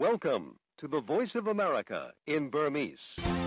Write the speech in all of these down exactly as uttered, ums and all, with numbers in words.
Welcome to the Voice of America in Burmese.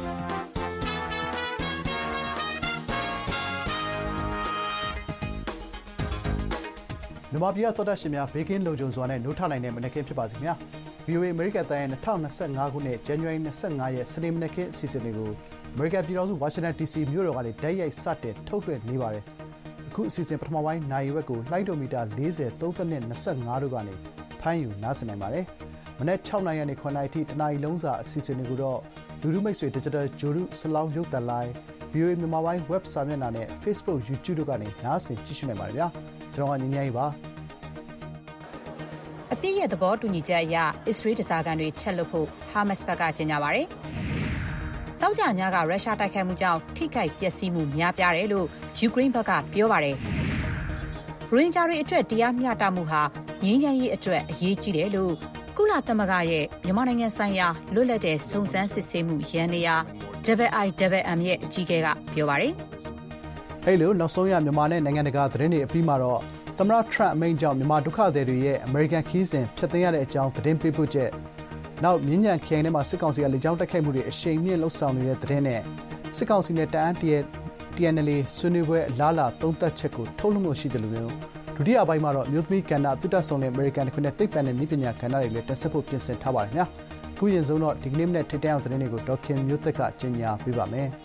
မြန်မာပြည်သောတာရှင်များဘေးကင်းလုံခြုံစွာနဲ့နှုတ်ထနိုင်တဲ့မနက်ခင်းဖြစ်ပါစေခင်ဗျာ ဗွီအိုအေ အမေရိကန်တိုင်းရဲ့၂၀၂၅ခုနှစ်ဇန်နဝါရီ၂၅ရက်စနေမနက်ခင်းအစီအစဉ်တွေကိုအမေရိကန်ပြည်ထောင်စုဝါရှင်တန် ဒီစီ မြို့တော်ကနေတိုက်ရိုက်စတင်ထုတ်လွှင့်နေပါတယ်အခုအစီအစဉ်ပထမပိုင်းနိုင်ရွက်ကိုလှိုင်းဒိုမီတာ၄၀ ၃၂ ၂၅တို့ကနေဖမ်းယူနားဆင်နိုင်ပါတယ်မနက်၆နာရီကနေ၇နာရီထိတနာရီလုံးစာအစီအစဉ်တွေကိုတော့လူထုမိတ်ဆွေ Digital ဂျိုရုဆလောင်းရုပ်သံလိုင်း ဗွီအိုအေ မြန်မာပိုင်း web စာမျက်နှာနဲ့ Facebook YouTube တို့ကနေနားဆင်ကြည့်ရှုနိုင်ပါတယ်ဗျာကျွန်တော်ကညီညီပါအပြည့်ရဲ့သဘောတူညီချက်အရအစ္စရေးတစားကန်တွေချက်လွတ်ဖို့ဟာမတ်စ်ဘက်ကကြေညာပါတယ်။တောက်ကြညကရုရှားတိုက်ခိုက်မှုကြောင့်ထိခိုက်ပျက်စီးမှုများပြားတယ်လို့ယူကရိန်းဘက်ကပြောပါတယ်။ရိုဟင်ဂျာတွေအတွက်တရားမျှတမှုဟာငြိမ်းချမ်းရေးအတွက်အရေးကြီးတယ်လို့ကုလသမဂ္ဂရဲ့မြန်မာနိုင်ငံဆိုင်ရာလွတ်လပ်တဲ့စုံစမ်းစစ်ဆေးမှုရန်နေရာ ဒဘယ်အိုင် ဒဘယ်အမ် ရဲ့အကြီးအကဲကပြောပါတယ်။အဲ့လိုနောက်ဆုံးရမြန်မာနဲ့နိုင်ငံတကာသတင်းတွေအပြီးမှာတော့သမ္မတထရန့်အမိန့်ကြောင့်မြန်မာဒုက္ခသည်တွေရဲ့အမေရိကန်ခီးစဉ်ဖျက်သိမ်းရတဲ့အကြောင်းသတင်းပေးပို့ချက်နောက်မြင်းညံခရိုင်ထဲမှာစစ်ကောင်စီကလေကြောင်းတိုက်ခိုက်မှုတွေအရှိန်မြင့်လှုပ်ဆောင်နေတဲ့သတင်းနဲ့စစ်ကောင်စီနဲ့တအန်း တီအန်အယ်လ်အေ ဆွေးနွေးပွဲအလားအလာသုံးသပ်ချက်ကိုထုတ်လွှင့်လို့ရှိတယ်လို့မျိုးဒုတိယပိုင်းမှာတော့မြို့သမီးကဏ္ဍသုတဆောင်တဲ့အမေရိကန်တစ်ခုနဲ့သိပ္ပံနဲ့နည်းပညာကဏ္ဍတွေလည်းတက်ဆက်ဖို့ပြင်ဆင်ထားပါတယ်ခင်ဗျာအခုရင်ဆုံးတော့ဒီကနေ့မနေ့ထိပ်တန်းအောင်သတင်းတွေကိုဒေါက်ခင်မျိုးသက်ကကြေညာပေးပါမယ်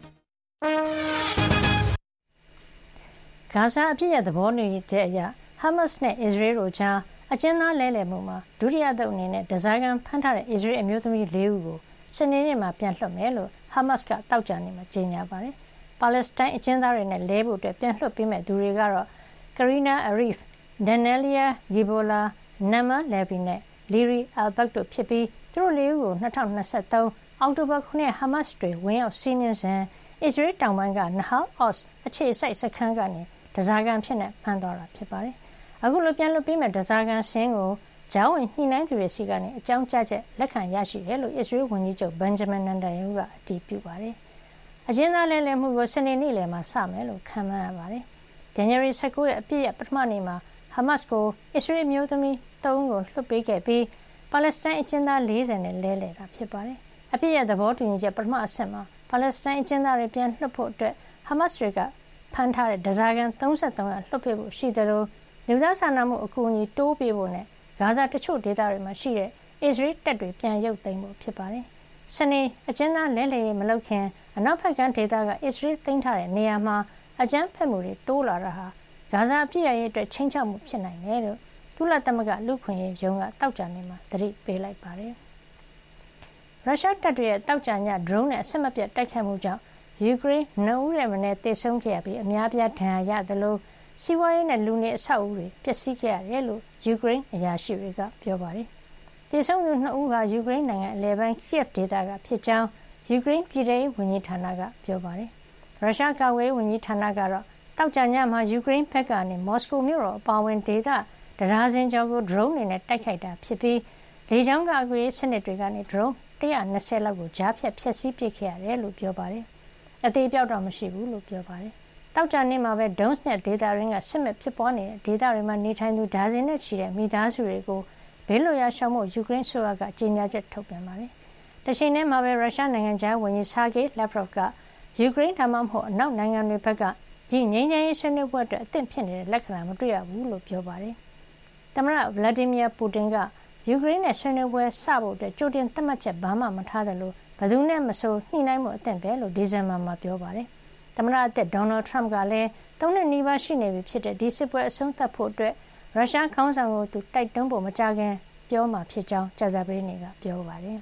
ဂါဇာအပြည့်ရဲ့သဘောတူညီချက်အရဟာမတ်စ်နဲ့အစ္စရေးတို့ကြားအကျဉ်းသားလဲလှယ်မှုမှာဒုတိယသုတ်အနေနဲ့ဓားစာခံဖမ်းထားတဲ့အစ္စရေးအမျိုးသမီး၄ဦးကိုစနေနေ့မှာပြန်လွှတ်မယ်လို့ဟာမတ်စ်ကတောက်ကြနေမှာကြေညာပါတယ်။ပါလက်စတိုင်းအကျဉ်းသားတွေနဲ့လဲဖို့အတွက်ပြန်လွှတ်ပေးမဲ့သူတွေကတော့ကရီနာအရီဖ်၊ဒန်နယ်လီယာဂီဘိုလာ၊နမ်မာလယ်ဗီနဲ့လီရီအယ်ဘတ်တို့ဖြစ်ပြီးသူတို့၄ဦးကို၂၀၂၃အောက်တိုဘာခုနှစ်ဟာမတ်စ်တွေဝင်ရောက်စီးနင်းစဉ်အစ္စရေးတောင်ပိုင်းကနဟာအော့စ်အခြေစိုက်စခန်းကနေဓားစာခံဖြစ်နေဖမ်းသွားတာဖြစ်ပါတယ်။အခုလိုပြန်လွှတ်ပေးမဲ့ဓားစာခံစင်းကိုဂျောင်းဝင်ညှိနှိုင်းသူတွေစီကနေအကြောင်းကြားချက်လက်ခံရရှိတယ်လို့အစ္စရေးဝန်ကြီးချုပ်ဘန်ဂျမင်နန်တန်ယာဟုကအတည်ပြုပါတယ်။အကျဉ်းသားလဲလှယ်မှုကိုစနေနေ့လယ်မှာစမယ်လို့ခန့်မှန်းရပါတယ်။ဇန်နဝါရီ၁၉ရက်အပြည့်ရဲ့ပထမနေ့မှာဟာမတ်စ်ကိုအစ္စရေးမျိုးသမီး၃ဦးကိုလွှတ်ပေးခဲ့ပြီးပါလက်စတိုင်းအကျဉ်းသား၄၀နဲ့လဲလှယ်တာဖြစ်ပါတယ်။အပြည့်ရဲ့သဘောတူညီချက်ပထမအဆင့်မှာပါလက်စတိုင်းအကျဉ်းသားတွေပြန်လွှတ်ဖို့အတွက်ဟာမတ်စ်တွေကဖမ်းထားတဲ့ဓားစာခံ၃၃ယောက်လွှတ်ပေးဖို့ရှိတယ်လို့လူသားစာနာမှုအကူအညီတိုးပေးဖို့နဲ့ဂါဇာတချို့ဒေသတွေမှာရှိတဲ့အစ္စရေးတပ်တွေပြန်ရုပ်သိမ်းဖို့ဖြစ်ပါတယ်။စနေအကျဉ်းသားလဲလှယ်ရေးမလုပ်ခင်အနောက်ဘက်ကမ်းဒေသကအစ္စရေးသိမ်းထားတဲ့နေရာမှာအကြမ်းဖက်မှုတွေတိုးလာတာဟာဂါဇာအပြည့်အရေးအတွက်ချိန်ချောက်မှုဖြစ်နိုင်တယ်လို့ကုလသမဂ္ဂလူ့ခွင့်ရေးရုံးကတောက်ကြနေမှာသတိပေးလိုက်ပါတယ်။ရုရှားတပ်တွေရဲ့တောက်ကြညဒရုန်းနဲ့အဆက်မပြတ်တိုက်ခိုက်မှုကြောင့်ယူကရိန်းနှစ်ဦးရဲ့မနေ့သေဆုံးခဲ့ရပြီးအများပြားဒဏ်ရာရသလိုစီးပွားရေးနဲ့လူနေအဆောက်အဦတွေပျက်စီးခဲ့ရတယ်လို့ယူကရိန်းအရာရှိတွေကပြောပါတယ်။သေဆုံးသူနှစ်ဦးဟာယူကရိန်းနိုင်ငံအလယ်ပိုင်းကီယက်ဒေသကဖြစ်ကြောင်းယူကရိန်းပြည်ထောင်စုဝန်ကြီးဌာနကပြောပါတယ်။ရုရှားကာကွယ်ရေးဝန်ကြီးဌာနကတော့တောက်ကြညမှာယူကရိန်းဘက်ကနေမော်စကိုမြို့တော်အပါအဝင်ဒေသတဒါဇင်ကျော်ကိုဒရုန်းတွေနဲ့တိုက်ခိုက်တာဖြစ်ပြီးလေကြောင်းကာကွယ်ရေးစနစ်တွေကနေဒရုန်း၁၂၀လောက်ကိုကြားဖြတ်ဖျက်ဆီးပစ်ခဲ့ရတယ်လို့ပြောပါတယ်။အသေးပြောက်တော့မရှိဘူးလို့ပြောပါတယ်။တောက်ကြနေ့မှာပဲဒုံးစနဲ့ဒေတာရင်းကစစ်မဲ့ဖြစ်ပွားနေတဲ့ဒေတာတွေမှာနေထိုင်သူဒါဇင်နဲ့ချီတဲ့မိသားစုတွေကိုဘေးလွတ်ရာရှောင်ဖို့ယူကရိန်းဆိုရကကြေညာချက်ထုတ်ပြန်ပါတယ်။တချိန်တည်းမှာပဲရုရှားနိုင်ငံသားဝန်ကြီးဆာဂေးလက်ဗရော့ဗ်ကယူကရိန်းဒါမှမဟုတ်အနောက်နိုင်ငံတွေဘက်ကဒီငြိမ်းချမ်းရေးဆွေးနွေးပွဲအတွက်အသင့်ဖြစ်နေတဲ့လက္ခဏာမတွေ့ရဘူးလို့ပြောပါတယ်။သမ္မတဗလာဒီမီယာပူတင်ကယူကရိန်းနဲ့ဆွေးနွေးပွဲစဖို့အတွက်ကြိုတင်သတ်မှတ်ချက်ဘာမှမထားတယ်လို့ဘယ်သူနဲ့မဆိုညှိနှိုင်းမှုအသင့်ပဲလို့ဒီဇင်ဘာမှာပြောပါတယ်။သမ္မတအသစ်ဒေါ်နယ်ထရမ့်ကလည်းသုံးနှစ်နီးပါးရှိနေပြီဖြစ်တဲ့ဒီစစ်ပွဲအဆုံးသတ်ဖို့အတွက်ရုရှားခေါင်းဆောင်ကိုသူတိုက်တွန်းဖို့မကြာခင်ပြောမှာဖြစ်ကြောင်းကြာသပတေးနေ့ကပြောပါတယ်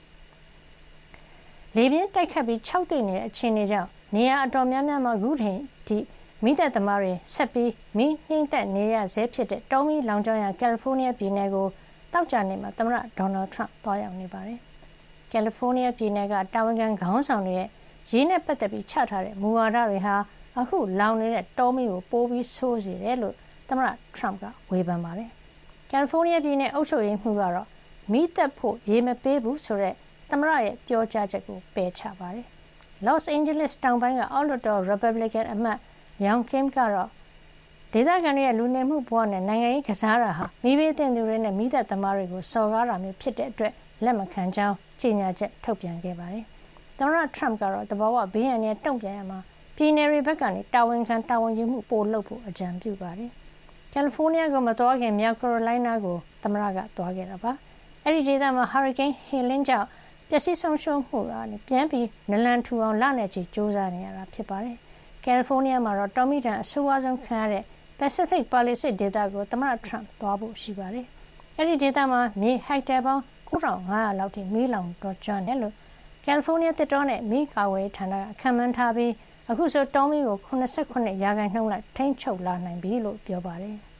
။လေပြင်းတိုက်ခတ်ပြီးခြောက်သွေ့နေတဲ့အခြေအနေကြောင့်နေရာအတော်များများမှာအခုချိန်ထိမိသက်သမားတွေဆက်ပြီးမိနှိမ့်သက်နေရဆဲဖြစ်တဲ့တောမီလောင်ကျွမ်းရာကယ်လီဖိုးနီးယားပြည်နယ်ကိုတောက်ကြနေမှာသမ္မတဒေါ်နယ်ထရမ့်သွားရောက်နေပါတယ်။ကယ်လီဖိုးနီးယားပြည်နယ်ကတာဝန်ခံခေါင်းဆောင်တွေရဲ့ရေးနဲ့ပတ်သက်ပြီးချထားတဲ့မူဝါဒတွေဟာအခုလောင်နေတဲ့တောမီကိုပိုးပြီးဆိုးစေတယ်လို့သမ္မတထရမ့်ကဝေဖန်ပါတယ်။ကယ်လီဖိုးနီးယားပြည်နယ်အုပ်ချုပ်ရေးမှူးကတော့မိသက်ဖို့ရေမပေးဘူးဆိုတဲ့သမ္မတရဲ့ပြောကြားချက်ကိုပယ်ချပါတယ်။ Los Angeles တောင်ပိုင်းကအောက်လွှတ်တော် Republican အမတ်ယောင်ကင်ကတော့ဒေသခံတွေရဲ့လူနေမှုဘဝနဲ့နိုင်ငံရေးကစားတာဟာမိဘတင်သူတွေနဲ့မိသက်သမားတွေကိုစော်ကားတာမျိုးဖြစ်တဲ့အတွက်လက်မခံကြောင်းကြေညာချက်ထုတ်ပြန်ခဲ့ပါတယ်။သမ္မတထရမ့်ကတော့တဘာဝဘေးရန်ရဲ့တုံ့ပြန်ရမှာပြည်နယ်တွေဘက်ကနေတာဝန်ခံတာဝန်ယူမှုပိုလုပ်ဖို့အကြံပြုပါတယ်။ကယ်လီဖိုးနီးယားကိုမသွားခင်မြောက်ကယ်ရိုလိုင်းနားကိုသမ္မတကသွားခဲ့တာပါ။အဲဒီဒေသမှာဟာရီကိန်းဟီလင်းကြောင့်ပျက်စီးဆုံးရှုံးမှုကနေပြန်ပြီးနလန်ထူအောင်လနဲ့ချီစ조사နေရတာဖြစ်ပါတယ်။ကယ်လီဖိုးနီးယားမှာတော့တော်မီတန်အဆိုးအဆုံးခံရတဲ့ Pacific Palisades ဒေသကိုသမ္မတထရမ့်သွားဖို့ရှိပါတယ်။အဲဒီဒေသမှာမြေဟက်တာပေါင်း၉၅၀၀လောက်ထိမီးလောင်တော့ကျွမ်းတယ်လို့ကယ်လီဖိုးနီးယားတစ်တော်နဲ့မီးကာဝေးဌာနကခန့်မှန်းထားပြီးအခုဆိုတောမီးကို၇၈ရာခိုင်နှုန်းလောက်ထိန်းချုပ်လာနိုင်ပြီလို့ပြောပါတယ်။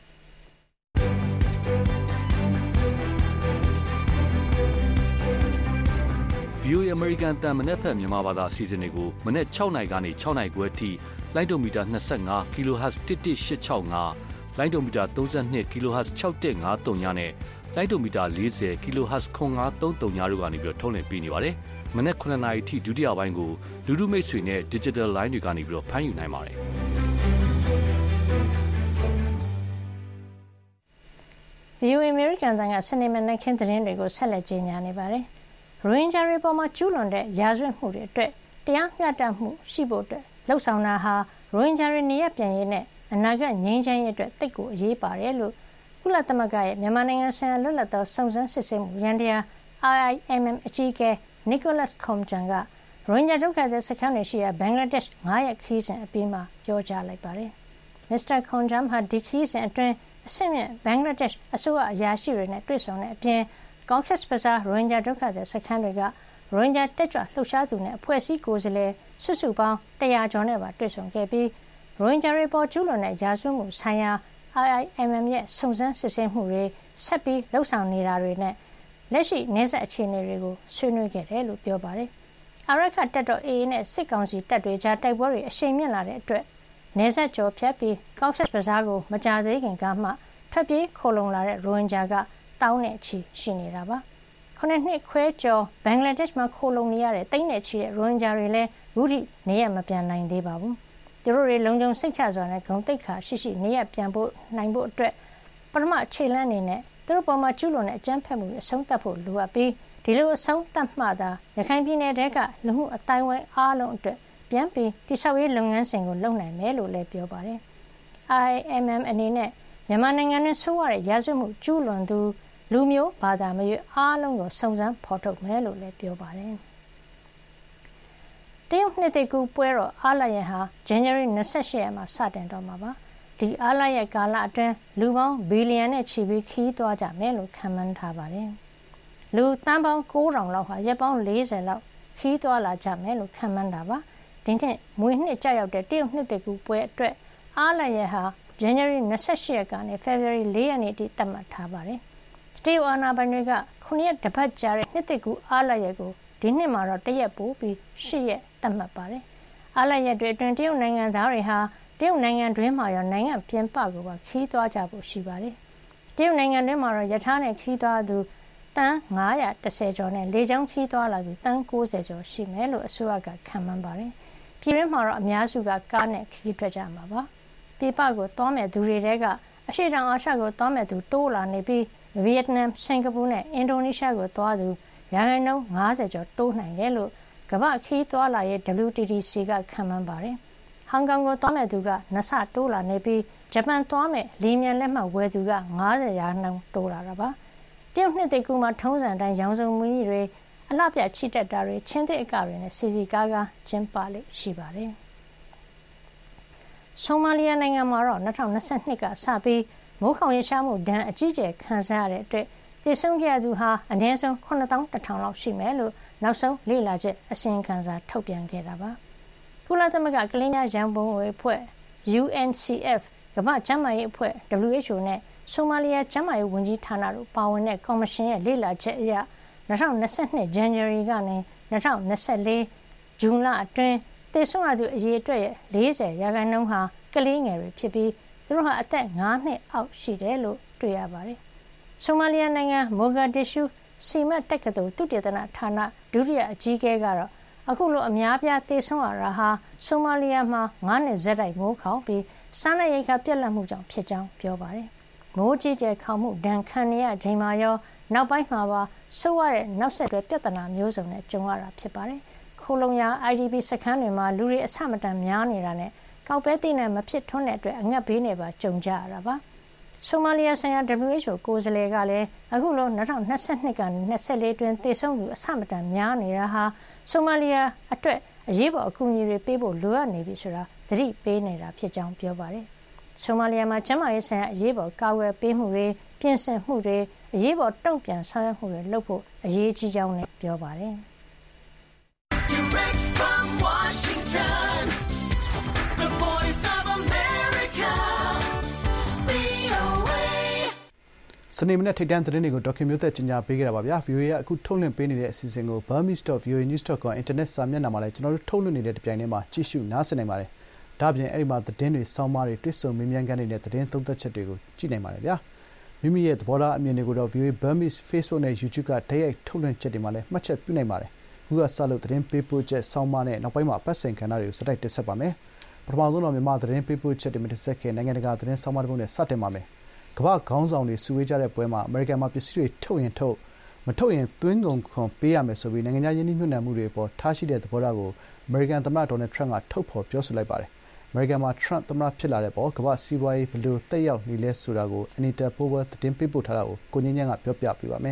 ဗီအိုအေ American တန်မနက်ဖက်မြန်မာဘာသာအစီအစဉ်တွေကိုမနက်၆နာရီကနေ၆နာရီခွဲအထိလိုင်းဒိုမီတာ၂၅ kHz တစ်တစ်၈၆၅လိုင်းဒိုမီတာ၃၂ kHz ၆၁၅၃ညနဲ့လိုင်းဒိုမီတာ၄၀ kHz ခွန်၅၃၃ညတို့ကနေပြီးထုတ်လွှင့်ပေးနေပါတယ်။မနက်၉နာရီထိဒုတိယပိုင်းကိုလူလူမိတ်ဆွေနဲ့ Digital Line တွေကနေပြီးဖမ်းယူနိုင်ပါတယ်။ဗီအိုအေ American တန်ကစနေမနက်ခင်းသတင်းတွေကိုဆက်လက်ကြေညာနေပါတယ်။ရိုဟင်ဂျာတွေပေါ်မှာကျူးလွန်တဲ့ရာဇဝတ်မှုတွေအတွက်တရားမျှတမှုရှိဖို့အတွက်လှုပ်ဆောင်တာဟာရိုဟင်ဂျာတွေနေရပြန်ရေးနဲ့အနာဂတ်ငြိမ်းချမ်းရေးအတွက်တိတ်ကိုအရေးပါတယ်လို့ကုလသမဂ္ဂရဲ့မြန်မာနိုင်ငံဆိုင်ရာလွတ်လပ်သောစုံစမ်းစစ်ဆေးမှုရန်တရား I I M M အကြီးအကဲ Nicholas Koumjian ကရိုဟင်ဂျာဒုက္ခသည်စခန်းတွေရှိရာဘင်္ဂလားဒေ့ရှ်၅ရက်ခရီးစဉ်အပြီးမှာပြောကြားလိုက်ပါတယ်။ မစ္စတာ Koumjian ဟာဒီခရီးစဉ်အတွင်းအဆင့်မြင့်ဘင်္ဂလားဒေ့ရှ်အစိုးရအရာရှိတွေနဲ့တွေ့ဆုံတဲ့အပြင်Cox's Bazar ရိုဟင်ဂျာဒုက္ခသည်စခန်းတွေကရိုဟင်ဂျာတက်ကြွလှုပ်ရှားသူနဲ့အဖွဲ့အစည်းကိုယ်စားလှယ်စုစုပေါင်းတရာကျော်နဲ့ပါတွေ့ဆုံခဲ့ပြီးရိုဟင်ဂျာတွေပေါ်ကျူးလွန်တဲ့ရာဇဝတ်မှုဆိုင်ရာ I I M M ရဲ့စုံစမ်းစစ်ဆေးမှုတွေဆက်ပြီးလှုပ်ဆောင်နေတာတွေနဲ့လက်ရှိနေဆက်အခြေအနေတွေကိုဆွေးနွေးခဲ့တယ်လို့ပြောပါတယ်။အာရခတပ်တော် A A နဲ့စစ်ကောင်စီတပ်တွေကြားတိုက်ပွဲတွေအရှိန်မြင့်လာတဲ့အတွက်နေဆက်ကျော်ဖြတ်ပြီး Cox's Bazar ကိုမကြသေးခင်ကမှထွက်ပြေးခိုလုံလာတဲ့ရိုဟင်ဂျာကတောင်းနဲ့ချီရှိနေတာပါခုနှစ်နှစ်ခွဲကျော်ဘင်္ဂလားဒေ့ရှ်မှာခိုလုံနေရတဲ့တိတ်နဲ့ချီတဲ့ရိုဟင်ဂျာတွေလည်းအခုထိနေရမပြန်နိုင်သေးပါဘူးသူတို့တွေလုံခြုံစိတ်ချစွာနဲ့ဂုဏ်သိက္ခာရှိရှိနေရပြန်ဖို့နိုင်ဖို့အတွက်ပထမခြေလှမ်းအနေနဲ့သူတို့ပေါ်မှာကျူးလွန်တဲ့အကြမ်းဖက်မှုတွေအဆုံးသတ်ဖို့လိုအပ်ပြီးဒီလိုအဆုံးသတ်မှသာရခိုင်ပြည်နယ်တဲကလူမှုအတိုင်းဝိုင်းအားလုံးအတွက်ပြန်ပြီးတိဆောက်ရေးလုပ်ငန်းစဉ်ကိုလုပ်နိုင်မယ်လို့လည်းပြောပါတယ် I M M အနေနဲ့မြန်မာနိုင်ငံတွင်းဆိုးရတဲ့ရာဇဝတ်မှုကျူးလွန်သူလူမျိုးဘာသာမရွေးအားလုံးကိုစုံစမ်းဖော်ထုတ်မယ်လို့လည်းပြောပါတယ်။တရုတ်နှစ်သိကူပွဲတော်အားလရက်ဟာဇန်နဝါရီ၂၈ရက်မှာစတင်တော့မှာပါ။ဒီအားလရက်ကာလအတွင်းလူပေါင်းဘီလီယံနဲ့ချီပြီးခီးသွားကြမယ်လို့ခန့်မှန်းထားပါတယ်။လူတန်းပေါင်း၉ထောင်လောက်ဟာရက်ပေါင်း၄၀လောက်ခီးသွားလာကြမယ်လို့ခန့်မှန်းတာပါ။ဒီနှစ်မွေနှစ်ကြောက်ရောက်တဲ့တရုတ်နှစ်သိကူပွဲအတွက်အားလရက်ဟာဇန်နဝါရီ၂၈ရက်ကနေဖေဖော်ဝါရီ၄ရက်နေ့ထိသတ်မှတ်ထားပါတယ်။တရုတ်အာဏာပိုင်တွေကခုနှစ်ရက်တပတ်ကြာတဲ့နှစ်သိကူအားလရက်ကိုဒီနှစ်မှာတော့တရက်ပိုပြီး၈ရက်သတ်မှတ်ပါတယ်။အားလရက်တွေအတွင်းတရုတ်နိုင်ငံသားတွေဟာတရုတ်နိုင်ငံတွင်းမှာရောနိုင်ငံပြင်ပကိုပါခီးသွားကြဖို့ရှိပါတယ်။တရုတ်နိုင်ငံတွင်းမှာတော့ရထားနဲ့ခီးသွားသူတန်း၅၁၀ကျော်နဲ့လေကြောင်းခီးသွားလာသူတန်း၉၀ကျော်ရှိမယ်လို့အစိုးရကခန့်မှန်းပါတယ်။ပြည်တွင်းမှာတော့အများစုကကားနဲ့ခီးထွက်ကြမှာပါ။ပြည်ပကိုသွားမဲ့သူတွေတဲကအရှေ့တောင်အာရှကိုသွားမဲ့သူတိုးလာနေပြီးဗီယက်နမ်၊စင်ကာပူနဲ့အင်ဒိုနီးရှားကိုသွားသူရာခိုင်နှုန်း၅၀ကျော်တိုးနိုင်တယ်လို့ကမ္ဘာ့ခီးသွားလာရေး W T T C ကခန့်မှန်းပါတယ်။ဟောင်ကောင်ကိုသွားမဲ့သူကနှစ်ဆတိုးလာနေပြီးဂျပန်သွားမဲ့လေမြန်လက်မှတ်ဝယ်သူက၅၀ရာခိုင်နှုန်းတိုးလာတာပါ။တရုတ်နှစ်သိကူမှာထုံးစံတိုင်းရောင်စုံမူကြီးတွေအလှပြချီတက်တာတွေချင်းသစ်အကတွေနဲ့စီစီကားကားကျင်းပလေ့ရှိပါတယ်။ဆိုမာလီယာနိုင်ငံမှာတော့၂၀၂၂ကစပြီးမိုးခေါင်ရေရှားမှုဒဏ်အကြီးကျယ်ခံစားရတဲ့အတွက်သေဆုံးခဲ့သူဟာအနည်းဆုံး၇သောင်းတစ်ထောင်လောက်ရှိမယ်လို့နောက်ဆုံးလေ့လာချက်အစီရင်ခံစာထုတ်ပြန်ခဲ့တာပါ။ကုလသမဂ္ဂကလေးများရန်ပုံငွေအဖွဲ့ U N C F ကမ္ဘာ့ကျန်းမာရေးအဖွဲ့ W H O နဲ့ဆိုမာလီယာကျန်းမာရေးဝန်ကြီးဌာနတို့ပါဝင်တဲ့ကော်မရှင်ရဲ့လေ့လာချက်အရ၂၀၂၂ဇန်နဝါရီကနေ၂၀၂၄ဇွန်လအတွင်းသေဆုံးရသူအရေအတွက်ရဲ့၄၀ရာခိုင်နှုန်းဟာကလေးငယ်တွေဖြစ်ပြီးသူတို့ဟာအသက်၅နှစ်အောက်ရှိတယ်လို့တွေ့ရပါတယ်။ဆိုမာလီယာနိုင်ငံမိုဂါဒစ်ရှူးစီမတ်တက္ကသိုလ်သုတေသနဌာနဒုတိယအကြီးအကဲကတော့အခုလိုအများပြားသေဆုံးရတာဟာဆိုမာလီယာမှာ၅နှစ်ဆက်တိုက်မိုးခေါင်ပြီးစားနပ်ရိက္ခာပြတ်လတ်မှုကြောင့်ဖြစ်ကြောင်းပြောပါတယ်။မိုးကြီးကျယ်ခေါင်မှုဒဏ်ခံနေရချိန်မှာရောနောက်ပိုင်းမှာပါဆိုးရတဲ့နောက်ဆက်တွဲပြဿနာမျိုးစုံနဲ့ကြုံရတာဖြစ်ပါတယ်။ခိုလုံရာ I D P စခန်းတွေမှာလူတွေအဆမတန်များနေတာနဲ့ကောက်ပဲသိနဲ့မဖြစ်ထွန်းတဲ့အတွက်အငတ်ဘေးနဲ့ပါကြုံကြရတာပါ။ဆိုမာလီယာဆိုင်ရာ W H O ကိုယ်စားလှယ်ကလည်းအခုလို၂၀၂၂ကနေ၂၄တွင်သေဆုံးသူအဆမတန်များနေတာဟာဆိုမာလီယာအတွက်အရေးပေါ်အကူအညီတွေပေးဖို့လိုအပ်နေပြီဆိုတာသတိပေးနေတာဖြစ်ကြောင်းပြောပါတယ်။ဆိုမာလီယာမှာကျန်းမာရေးဆိုင်ရာအရေးပေါ်ကာကွယ်ပေးမှုတွေပြင်ဆင်မှုတွေအရေးပေါ်တုံ့ပြန်ဆောင်ရွက်မှုတွေလုပ်ဖို့အရေးကြီးကြောင်းလည်းပြောပါတယ်။ Direct from Washington, the voice of America, V O A စနေမနေ့ထိပ်တန်းသတင်းတွေကိုဒေါက်ခင်မျိုးသက်ကြီးညာပေးခဲ့တာပါဗျာ V O A ကအခုထုတ်လွှင့်ပေးနေတဲ့အစီအစဉ်ကို burmese dot v o a news dot com အင်တာနက်စာမျက်နှာမှာလည်းကျွန်တော်တို့ထုတ်လွှင့်နေတဲ့တပြိုင်တည်းမှာကြည့်ရှုနားဆင်နိုင်ပါတယ်ဒါ့အပြင်အဲ့ဒီမှာသတင်းတွေစောင်းမားတွေတွေ့ဆုံမေးမြန်းခန်းတွေနဲ့သတင်းသုံးသပ်ချက်တွေကိုကြည့်နိုင်ပါတယ်ဗျာမိမိရဲ့သဘောထားအမြင်တွေကိုတော့ V O A Burmese Facebook နဲ့ YouTube ကတိုက်ရိုက်ထုတ်လွှင့်ချက်တွေမှာလည်းမှတ်ချက်ပြုနိုင်ပါတယ်ခုကစလို့သတင်းပေးပို့ချက်စောင်းမားနဲ့နောက်ပိုင်းမှာပတ်စင်ခန္ဓာတွေကိုစတိုက်တက်ဆက်ပါမယ်ပထမဆုံးတော့မြန်မာသတင်းပေးပို့ချက်တွေမှာတက်ဆက်ခဲ့နိုင်ငံတကာသတင်းစောင်းမားတွေနဲ့စတင်ပါမယ်ကမ္ဘာခေါင်းဆောင်တွေစုဝေးကြတဲ့ပွဲမှာအမေရိကန်မှာပစ္စည်းတွေထုတ်ရင်ထုတ်မထုတ်ရင်သွင်းကုန်ခွန်ပေးရမယ်ဆိုပြီးနိုင်ငံခြားယင်းနှိမ့်ညွှန်မှုတွေပေါ်ထားရှိတဲ့သဘောထားကိုအမေရိကန်သမ္မတဒေါ်နယ်ထရန့်ကထုတ်ဖော်ပြောဆိုလိုက်ပါတယ်အမေရိကန်မှာထရန့်သမ္မတဖြစ်လာတဲ့ပေါ်ကမ္ဘာစီးပွားရေးဘယ်လိုတက်ရောက်နေလဲဆိုတာကိုအနီတာပိုးဝဲသတင်းပေးပို့ထားတာကိုကိုငင်းညံ့ကပြောပြပေးပါမယ်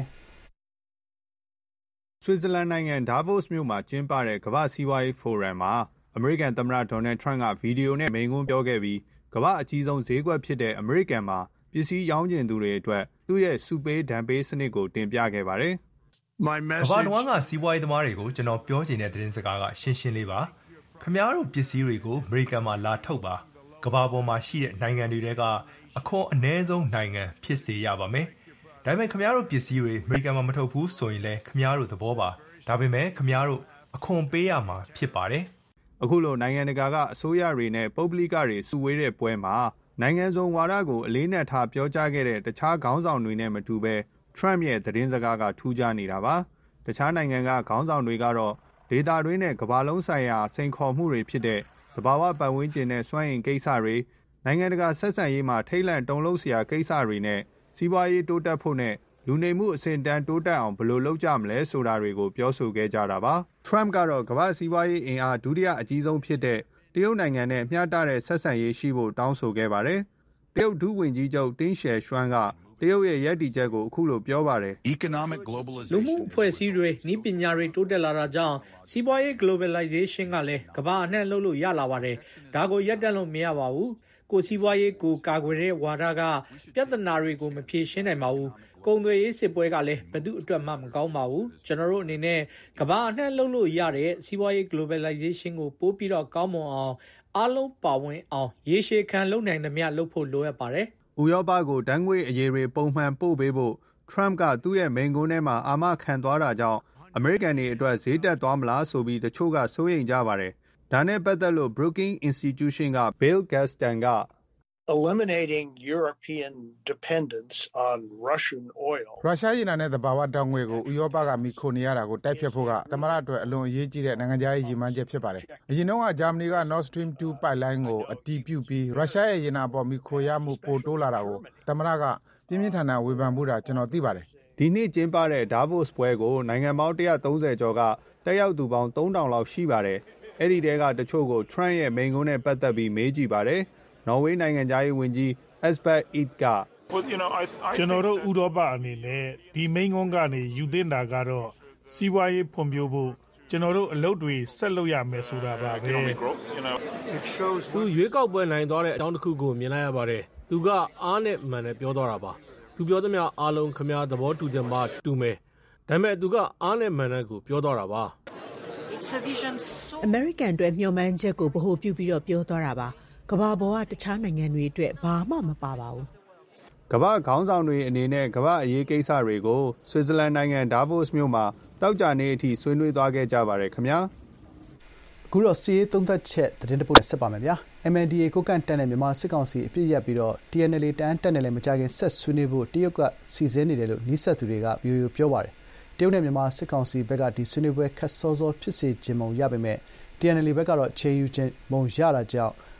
ဆွစ်ဇာလန်နိုင်ငံဒါဗို့စ်မြို့မှာကျင်းပတဲ့ကမ္ဘာစီးပွားရေးဖိုရမ်မှာအမေရိကန်သမ္မတဒေါ်နယ်ထရန့်ကဗီဒီယိုနဲ့မိန့်ခွန်းပြောခဲ့ပြီးကမ္ဘာအကြီးဆုံးဈေးကွက်ဖြစ်တဲ့အမေရိကန်မှာပစ္စည်းရောင်းချင်သူတွေအတွက်သူ့ရဲ့စုပေးဒဏ်ပေးစနစ်ကိုတင်ပြခဲ့ပါတယ်။ကမ္ဘာတဝန်းကစီးပွားရေးသမားတွေကိုကျွန်တော်ပြောချင်တဲ့သတင်းစကားကရှင်းရှင်းလေးပါ။ခင်ဗျားတို့ပစ္စည်းတွေကိုအမေရိကန်မှာလာထုတ်ပါ။ကမ္ဘာပေါ်မှာရှိတဲ့နိုင်ငံတွေထဲကအခွန်အနည်းဆုံးနိုင်ငံဖြစ်စေရပါမယ်။ဒါပေမဲ့ခင်ဗျားတို့ပစ္စည်းတွေအမေရိကန်မှာမထုတ်ဘူးဆိုရင်လည်းခင်ဗျားတို့သဘောပါ။ဒါပေမဲ့ခင်ဗျားတို့အခွန်ပေးရမှာဖြစ်ပါတယ်။အခုလိုနိုင်ငံတကာကအစိုးရတွေနဲ့ပုဂ္ဂလိကတွေစုဝေးတဲ့ပွဲမှာနိုင်ငံစုံဝါဒကိုအလေးနက်ထားပြောကြားခဲ့တဲ့တခြားခေါင်းဆောင်တွေနဲ့မတူဘဲထရန့်ရဲ့သတင်းစကားကထူးခြားနေတာပါ။တခြားနိုင်ငံကခေါင်းဆောင်တွေကတော့ဒေသတွင်းနဲ့ကမ္ဘာလုံးဆိုင်ရာစိန်ခေါ်မှုတွေဖြစ်တဲ့သဘာဝပတ်ဝန်းကျင်နဲ့စွမ်းအင်ကိစ္စတွေနိုင်ငံတကာဆက်ဆံရေးမှာထိတ်လန့်တုန်လှုပ်စရာကိစ္စတွေနဲ့စီးပွားရေးတိုးတက်ဖို့နဲ့လူနေမှုအဆင့်တန်းတိုးတက်အောင်ဘယ်လိုလုပ်ကြမလဲဆိုတာတွေကိုပြောဆိုခဲ့ကြတာပါ။ထရန့်ကတော့ကမ္ဘာစီးပွားရေးအင်အားဒုတိယအကြီးဆုံးဖြစ်တဲ့တရုတ်နိုင်ငံနဲ့မျှတတဲ့ဆက်ဆံရေးရှိဖို့တောင်းဆိုခဲ့ပါတယ်။တရုတ်ဒုဝန်ကြီးချုပ်တင်းရှယ်ရွှမ်းကတရုတ်ရဲ့ရည်တည်ချက်ကိုအခုလိုပြောပါတယ်။လူမှုအဖွဲ့အစည်းတွေနည်းပညာတွေတိုးတက်လာတာကြောင့်စီးပွားရေး globalization ကလည်းကမ္ဘာအနှံ့လှုပ်လို့ရလာပါတယ်။ဒါကိုရပ်တန့်လို့မရပါဘူး။ကိုစီးပွားရေးကိုကာကွယ်တဲ့ဝါဒကပြဿနာတွေကိုမဖြေရှင်းနိုင်ပါဘူး။ကုန်သွယ်ရေးစစ်ပွဲကလည်းဘယ်သူအတွက်မှမကောင်းပါဘူး။ကျွန်တော်တို့အနေနဲ့ကမ္ဘာအနှံ့လှုပ်လို့ရတဲ့စီးပွားရေး globalization ကိုပို့ပြီးတော့ကောင်းမွန်အောင်အားလုံးပါဝင်အောင်ရေရှည်ခံလုပ်နိုင်သမျှလုပ်ဖို့လိုအပ်ပါတယ်။ဥရောပကိုတန်းငွေအရေးတွေပုံမှန်ပို့ပေးဖို့ထရန့်ကသူ့ရဲ့မိန့်ခွန်းထဲမှာအာမခံသွားတာကြောင့်အမေရိကန်တွေအတွက်ဈေးတက်သွားမလားဆိုပြီးတချို့ကစိုးရိမ်ကြပါတယ်။ဒါနဲ့ပတ်သက်လို့ Brookings Institution က Bill Gaston က eliminating European dependence on Russian oil ရုရှားရေနံနဲ့သဘာဝဓာတ်ငွေကိုဥရောပကမိခိုနေရတာကိုတိုက်ဖြတ်ဖို့ကသမရအတွက်အလွန်အရေးကြီးတဲ့နိုင်ငံခြားရေးရည်မှန်းချက်ဖြစ်ပါတယ်။အရင်တော့ကဂျာမနီက Nord Stream two ပိုက်လိုင်းကိုအတည်ပြုပြီးရုရှားရဲ့ရေနံပေါ်မိခိုရမှုပိုတိုးလာတာကိုသမရကပြင်းပြင်းထန်ထန်ဝေဖန်မှုတာကျွန်တော်သိပါတယ်။ဒီနေ့ကျင်းပတဲ့ Davos ပွဲကိုနိုင်ငံပေါင်းone hundred thirtyကျော်ကတက်ရောက်သူပေါင်းthree thousandလောက်ရှိပါတယ်။အဲ့ဒီတဲကတချို့ကို Trump ရဲ့မိန့်ခွန်းနဲ့ပတ်သက်ပြီးမေးကြည့်ပါတယ်။နော်ဝေးနိုင်ငံသားရေးဝန်ကြီး Esbeth Eid ကကျွန်တော်တို့ဥရောပအနေနဲ့ဒီမိန့်ခွန်းကနေယူသင့်တာကတော့စီးပွားရေးဖွံ့ဖြိုးဖို့ကျွန်တော်တို့အလုပ်တွေဆက်လုပ်ရမယ်ဆိုတာပါပဲ။သူရွေးကောက်ပွဲနိုင်သွားတဲ့အကြောင်းတစ်ခုကိုမြင်လိုက်ရပါတယ်။သူကအားနဲ့မှန်နဲ့ပြောသွားတာပါ။သူပြောသမျှအားလုံးခမည်းသဘောတူကြမှာတူမယ်။ဒါပေမဲ့သူကအားနဲ့မှန်နဲ့ကိုပြောသွားတာပါ။ American အတွက်မျှော်မှန်းချက်ကိုဗဟိုပြုပြီးတော့ပြောသွားတာပါ။ကမ္ဘာပေါ်ကတခြားနိုင်ငံတွေအတွက်ဘာမှမပါပါဘူး။ကမ္ဘာခေါင်းဆောင်တွေအနေနဲ့ကမ္ဘာအရေးကိစ္စတွေကိုဆွစ်ဇာလန်နိုင်ငံဒါဗို့စ်မြို့မှာတောက်ကြနေအထိဆွေးနွေးသွားခဲ့ကြပါတယ်ခင်ဗျာ။အခုတော့စီးရေးသုံးသက်ချက်သတင်းတပုတ်နဲ့ဆက်ပါမယ်ဗျာ။ M N D A ကိုကန့်တက်တဲ့မြန်မာစစ်ကောင်စီအပြစ်ရက်ပြီးတော့ T N L A တန်းတက်နေလဲမကြခင်ဆက်ဆွေးနွေးဖို့တရုတ်ကစီစဉ်နေတယ်လို့နီးစပ်သူတွေက ဗီအိုအေပြောပါတယ်။တရုတ်နဲ့မြန်မာစစ်ကောင်စီဘက်ကဒီဆွေးနွေးပွဲခက်စောစောဖြစ်စေခြင်းမုံရပေမဲ့ T N L A ဘက်ကတော့ခြေယူခြင်းမုံရတာကြောင့်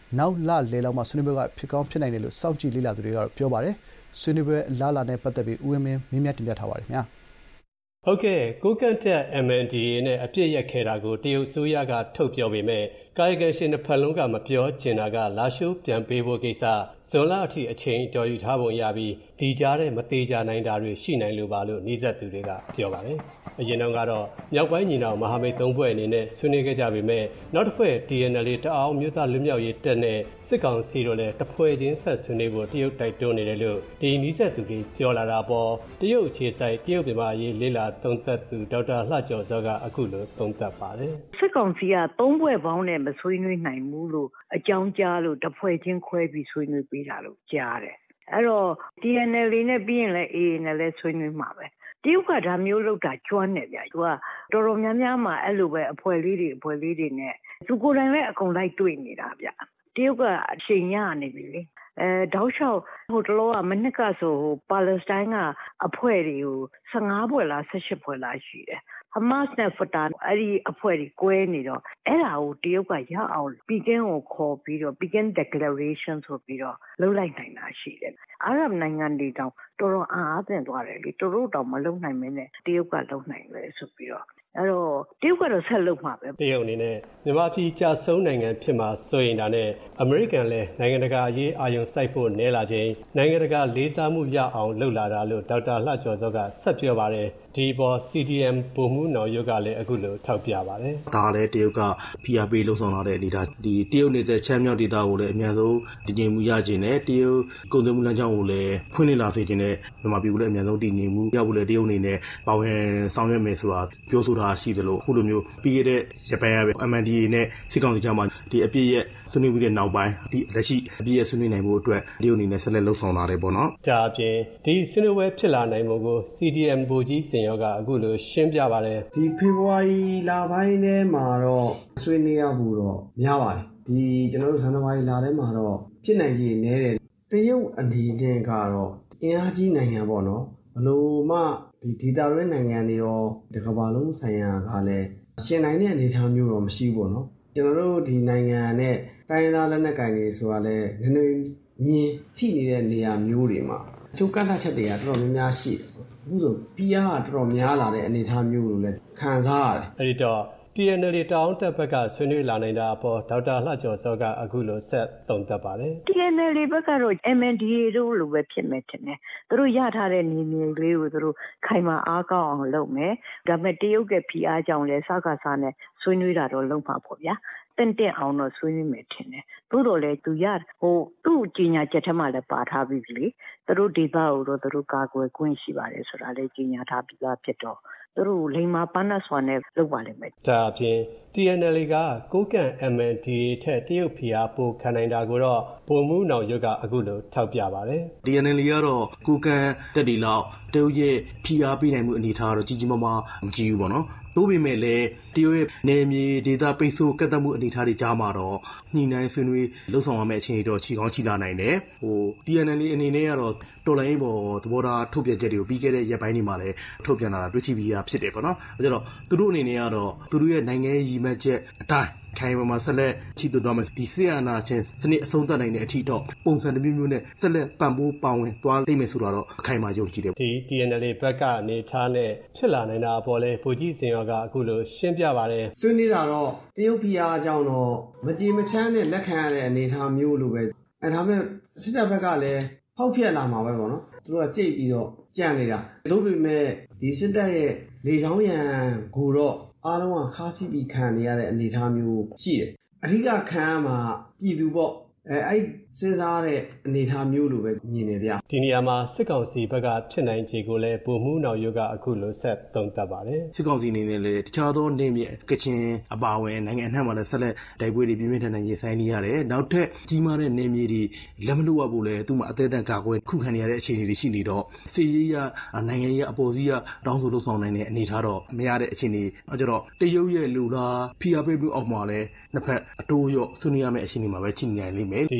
နောက်လလယ်လောက်မှာဆွေးနွေးပွဲကဖြစ်ကောင်းဖြစ်နိုင်တယ်လို့စောင့်ကြည့်လေ့လာသူတွေကတော့ပြောပါတယ်ဆွေးနွေးပွဲအလားအလာနဲ့ပတ်သက်ပြီးဦးဝင်းမင်းမြင်မြတ်တင်ပြထားပါတယ်ခင်ဗျာဟုတ်ကဲ့ကိုကန့်တက် M N D A နဲ့အပြစ်ရက်ခဲ့တာကိုတရုတ်ဆိုရကထုတ်ပြောပေမဲ့ကာယကံရှင်တစ်ဖက်လုံးကမပြောချင်တာကလာရှိုးပြန်ပေးဖို့ကိစ္စဇွန်လအထိအချိန်တော်ယူထားပုံရပြီးဒီကြားထဲမသေးကြနိုင်တာတွေရှိနိုင်လို့ပါလို့နှိစက်သူတွေကပြောပါတယ်အရင်တော့ကတော့မြောက်ပိုင်းညီနောင်မဟာမိတ်သုံးဖွဲ့အနေနဲ့ဆွေးနွေးခဲ့ကြပေမဲ့နောက်တစ်ဖွဲ့ T N L A တအောင်မျိုးသားလူမျိုးရေးတက်နဲ့စစ်ကောင်စီတို့လည်းတစ်ဖွဲ့ချင်းဆက်ဆွေးနွေးဖို့တရုတ်တိုက်တွန်းနေတယ်လို့ဒီနှိစက်သူတွေပြောလာတာပေါ်တရုတ်အခြေဆိုင်တရုတ်မြန်မာရေးလေးလာသုံးသက်သူဒေါက်တာလှကျော်စောကအခုလိုသုံးသပ်ပါတယ်စစ်ကောင်စီကသုံးဖွဲ့ပေါင်းနဲ့မဆွေးနွေးနိုင်ဘူးလို့အကြောင်းကြားလို့တစ်ဖွဲ့ချင်းခွဲပြီးဆွေးနွေးပေးတာလို့ကြားတယ်အဲ့တော့ T N L A နဲ့ပြီးရင်လည်း A A နဲ့လည်းဆွေးနွေးမှာပဲတရုတ်ကဒါမျိုးလုပ်တာကျွမ်းတယ်ဗျာသူကတော်တော်များများမှာအဲ့လိုပဲအဖွဲ့လေးတွေအဖွဲ့လေးတွေနဲ့သူကိုယ်တိုင်လည်းအကုန်လိုက်တွေ့နေတာဗျာတရုတ်ကအချိန်ရနေပြီလေအဲတောက်လျှောက်ဟိုတလောကမနစ်ကဆိုဟိုပါလက်စတိုင်းကအဖွဲ့တွေကို၁၅ဖွဲ့လား၁၈ဖွဲ့လားရှိတယ်ဟမတ်နဲ့ဖတာအဲ့ဒီအဖွဲ့တွေကွဲနေတော့အဲ့ဒါကိုတရုတ်ကရအောင်ပီကင်းကိုခေါ်ပြီးတော့ Peking Declaration ဆိုပြီးတော့လုပ်လိုက်နိုင်တာရှိတယ်အာရဗ်နိုင်ငံတွေတောင်တော်တော်အားအသင့်သွားတယ်လေသူတို့တောင်မလုပ်နိုင်မင်းနဲ့တရုတ်ကလုပ်နိုင်တယ်ဆိုပြီးတော့အဲ့တော့တရုတ်ကတော့ဆက်လုပ်မှာပဲတရုတ်အနေနဲ့မြန်မာပြည်ကြာဆုံးနိုင်ငံဖြစ်မှာဆိုရင်ဒါနဲ့အမေရိကန်လည်းနိုင်ငံတကာအရေးအာရုံစိုက်ဖို့နဲလာခြင်းနိုင်ငံတကာလေးစားမှုရအောင်လှုပ်လာတာလို့ဒေါက်တာလှကျော်စောကဆက်ပြောပါတယ်ဒီပေါ် C D M ဗိုလ်မှူးနော်ရုပ်ကလည်းအခုလိုထောက်ပြပါတယ်ဒါလည်းတရုတ်က P R P လှုပ်ဆောင်လာတဲ့အနေဒါဒီတရုတ်နေတဲ့ချမ်းမြောက်ဒေသကိုလည်းအများဆုံးတည်ငြိမ်မှုရခြင်းနဲ့တရုတ်ကုန်သွယ်မှုလမ်းကြောင်းကိုလည်းဖွင့်လှစ်လာစေခြင်းနဲ့မြန်မာပြည်ကိုလည်းအများဆုံးတည်ငြိမ်မှုရဖို့လည်းတရုတ်အနေနဲ့ပါဝင်ဆောင်ရွက်မယ်ဆိုတာပြောဆိုတာရှိသလိုအခုလိုမျိုးပြီးခဲ့တဲ့ရပန်ရပဲ M N D A နဲ့စစ်ကောင်စီကြားမှာဒီအပြည့်ရဲ့ဆွေးနွေးပြီးတဲ့နောက်ပိုင်းဒီလက်ရှိအပြည့်ရဲ့ဆွေးနွေးနိုင်မှုအတွက်တရုတ်အနေနဲ့ဆက်လက်လှုပ်ဆောင်လာတယ်ပေါ့နော်ဒါအပြင်ဒီဆွေးနွေးပွဲဖြစ်လာနိုင်မှုကို C D M ဗိုလ်ကြီးစင်ရောကအခုလိုရှင်းပြပါတယ်ဒီဖေဖော်ဝါရီလပိုင်းထဲမှာတော့ဆွေးနွေးရဖို့တော့များပါတယ်ဒီကျွန်တော်တို့ဇန်နဝါရီလထဲမှာတော့ဖြစ်နိုင်ကြီးနည်းတယ်တရုတ်အနေနဲ့ကတော့အင်အားကြီးနိုင်ငံပေါ့နော်ဘလို့မှဒီဒေသတွင်းနိုင်ငံတွေရောဒီကမ္ဘာလုံးဆိုင်ရာကလည်းရှင်နိုင်တဲ့အနေအထားမျိုးတော့မရှိဘူးနော်ကျွန်တော်တို့ဒီနိုင်ငံနဲ့တိုင်းရင်းသားလက်နက်ကိုင်တွေဆိုတာလည်းနည်းနည်းမြင်ထိနေတဲ့နေရာမျိုးတွေမှာအကျိုးကန့်သတ်ချက်တွေကတော်တော်များများရှိတယ်အခုဆို P R ကတော်တော်များလာတဲ့အနေအထားမျိုးလို့လည်းခံစားရတယ်အဲဒီတော့ T N L A တောင်းတက်ဘက်ကဆွေးနွေးလာနိုင်တာအပေါ်ဒေါက်တာလှကျော်စောကအခုလိုဆက်သုံးသပ်ပါတယ် T N L A ဘက်ကတော့ M N D A တို့လိုပဲဖြစ်မယ်ထင်တယ်သူတို့ရထားတဲ့နေမြေလေးကိုသူတို့ခိုင်မာအားကောင်းအောင်လုပ်မယ်ဒါပေမဲ့တရုတ်ရဲ့ P R ကြောင့်လဲစကားစားနဲ့ဆွေးနွေးတာတော့လုပ်မှာပေါ့ဗျာတင့်တင့်အောင်တော့ဆွေးနွေးမယ်ထင်တယ်သို့တော်လည်းသူရဟိုသူ့ကြီးညာချက်ထဲမှာလည်းပါထားပြီးပြီလေသူတို့ဒေသကိုတော့သူတို့ကာကွယ်ခွင့်ရှိပါတယ်ဆိုတာလည်းကြီးညာထားပြီးသားဖြစ်တော့သူတို့လိမ္မာပန်းနဲ့စွာနဲ့လုပ်ပါလိမ့်မယ်ဒါအပြင် T N L A ကကိုကန့် M N D A ထက်တရုတ်ဖီအားပိုခံနိုင်တာကိုတော့ဗိုလ်မှူးနောင်ရုပ်ကအခုလိုထောက်ပြပါတယ် T N L A ကတော့ကိုကန့်တက်တီလောက်တရုတ်ရဲ့ဖီအားပေးနိုင်မှုအနေထားတော့ကြီးကြီးမားမားမကြီးဘူးပေါ့နော်သို့ပေမဲ့လည်းတရုတ်ရဲ့နယ်မြေဒေသပိတ်ဆို့ကတ်သက်မှုအနေထားတွေကြားမှာတော့ညှိနှိုင်းဆွေးနွေးလှုပ်ဆောင်ရမယ့်အခြေအနေတော့ချီကောင်းချီလာနိုင်တယ်ဟို T N L A အနေနဲ့ကတော့တော်လိုင်းပေါ်သဘောထားထုတ်ပြန်ချက်တွေကိုပြီးခဲ့တဲ့ရက်ပိုင်းတွေမှာလည်းထုတ်ပြန်လာတာတွေ့ရှိပြီးသားဖြစ်တယ်ပေါ့နော်အဲကြတော့သူတို့အနေနဲ့ကတော့သူတို့ရဲ့နိုင်ငံရေးရည်မှန်းချက်အတိုင်းခိုင်မာမှာဆက်လက်ချီးသွသွားမယ်ဒီဆီယနာချင်းစနစ်အဆုံးသတ်နိုင်တဲ့အထီတော့ပုံစံတစ်မျိုးမျိုးနဲ့ဆက်လက်ပံ့ပိုးပါဝင်သွားလိမ့်မယ်ဆိုတော့အခိုင်အမာယုံကြည်တယ်ဒီ T N L A ဘက်ကအနေထားနဲ့ဖြစ်လာနိုင်တာအပေါ်လဲဗိုလ်ကြီးစင်ရောကအခုလိုရှင်းပြပါတယ်ဆွေးနွေးတာတော့တရုတ်ပြည်အားအကြောင်းတော့မကြည်မချမ်းနဲ့လက်ခံရတဲ့အနေအထားမျိုးလိုပဲအဲဒါမဲ့စစ်တပ်ဘက်ကလည်းဖောက်ဖျက်လာမှာပဲပေါ့နော်သူတို့ကကြိတ်ပြီးတော့ကြံ့နေတာဒါပေမဲ့ဒီစစ်တပ်ရဲ့လေချောင်းရံကိုတော့အားလုံးကခါးစီးပြီးခံနေရတဲ့အနေအထားမျိုးရှိတယ်အဓိကခံရမှာပြည်သူပေါ့အဲအဲ့စဉ်းစားတဲ့အနေအထားမျိုးလိုပဲမြင်နေဗျာဒီနေရာမှာစစ်ကောင်စီဘက်ကဖြစ်နိုင်ခြေကိုလည်းဗိုလ်မှူးနောင်ရုပ်ကအခုလိုဆက်သုံးသပ်ပါတယ်စစ်ကောင်စီအနေနဲ့လည်းတခြားသောနေမြေကချင်အပါဝင်နိုင်ငံအနှံ့မှာလည်းဆက်လက်တိုက်ပွဲတွေပြင်းပြင်းထန်ထန်ရင်ဆိုင်နေရတယ်နောက်ထပ်ကြီးမားတဲ့နေမြေတွေလက်မလွတ်ဖို့လည်းသူ့မှာအသေးအံကာကွယ်ခုခံနေရတဲ့အခြေအနေတွေရှိနေတော့စီရေးရနိုင်ငံရေးအပေါ်စီးရတောင်းဆိုလို့ဆောင်နိုင်တဲ့အနေအထားတော့မရတဲ့အခြေအနေအဲကြတော့တရုတ်ရဲ့လူလားဖိအားပေးမှုအောက်မှာလည်းနှစ်ဖက်အတိုးရောဆွေးနွေးရမယ့်အခြေအနေမှာပဲချိန်နေနိုင်လိမ့်မယ်ဒီဖြစ်နိုင်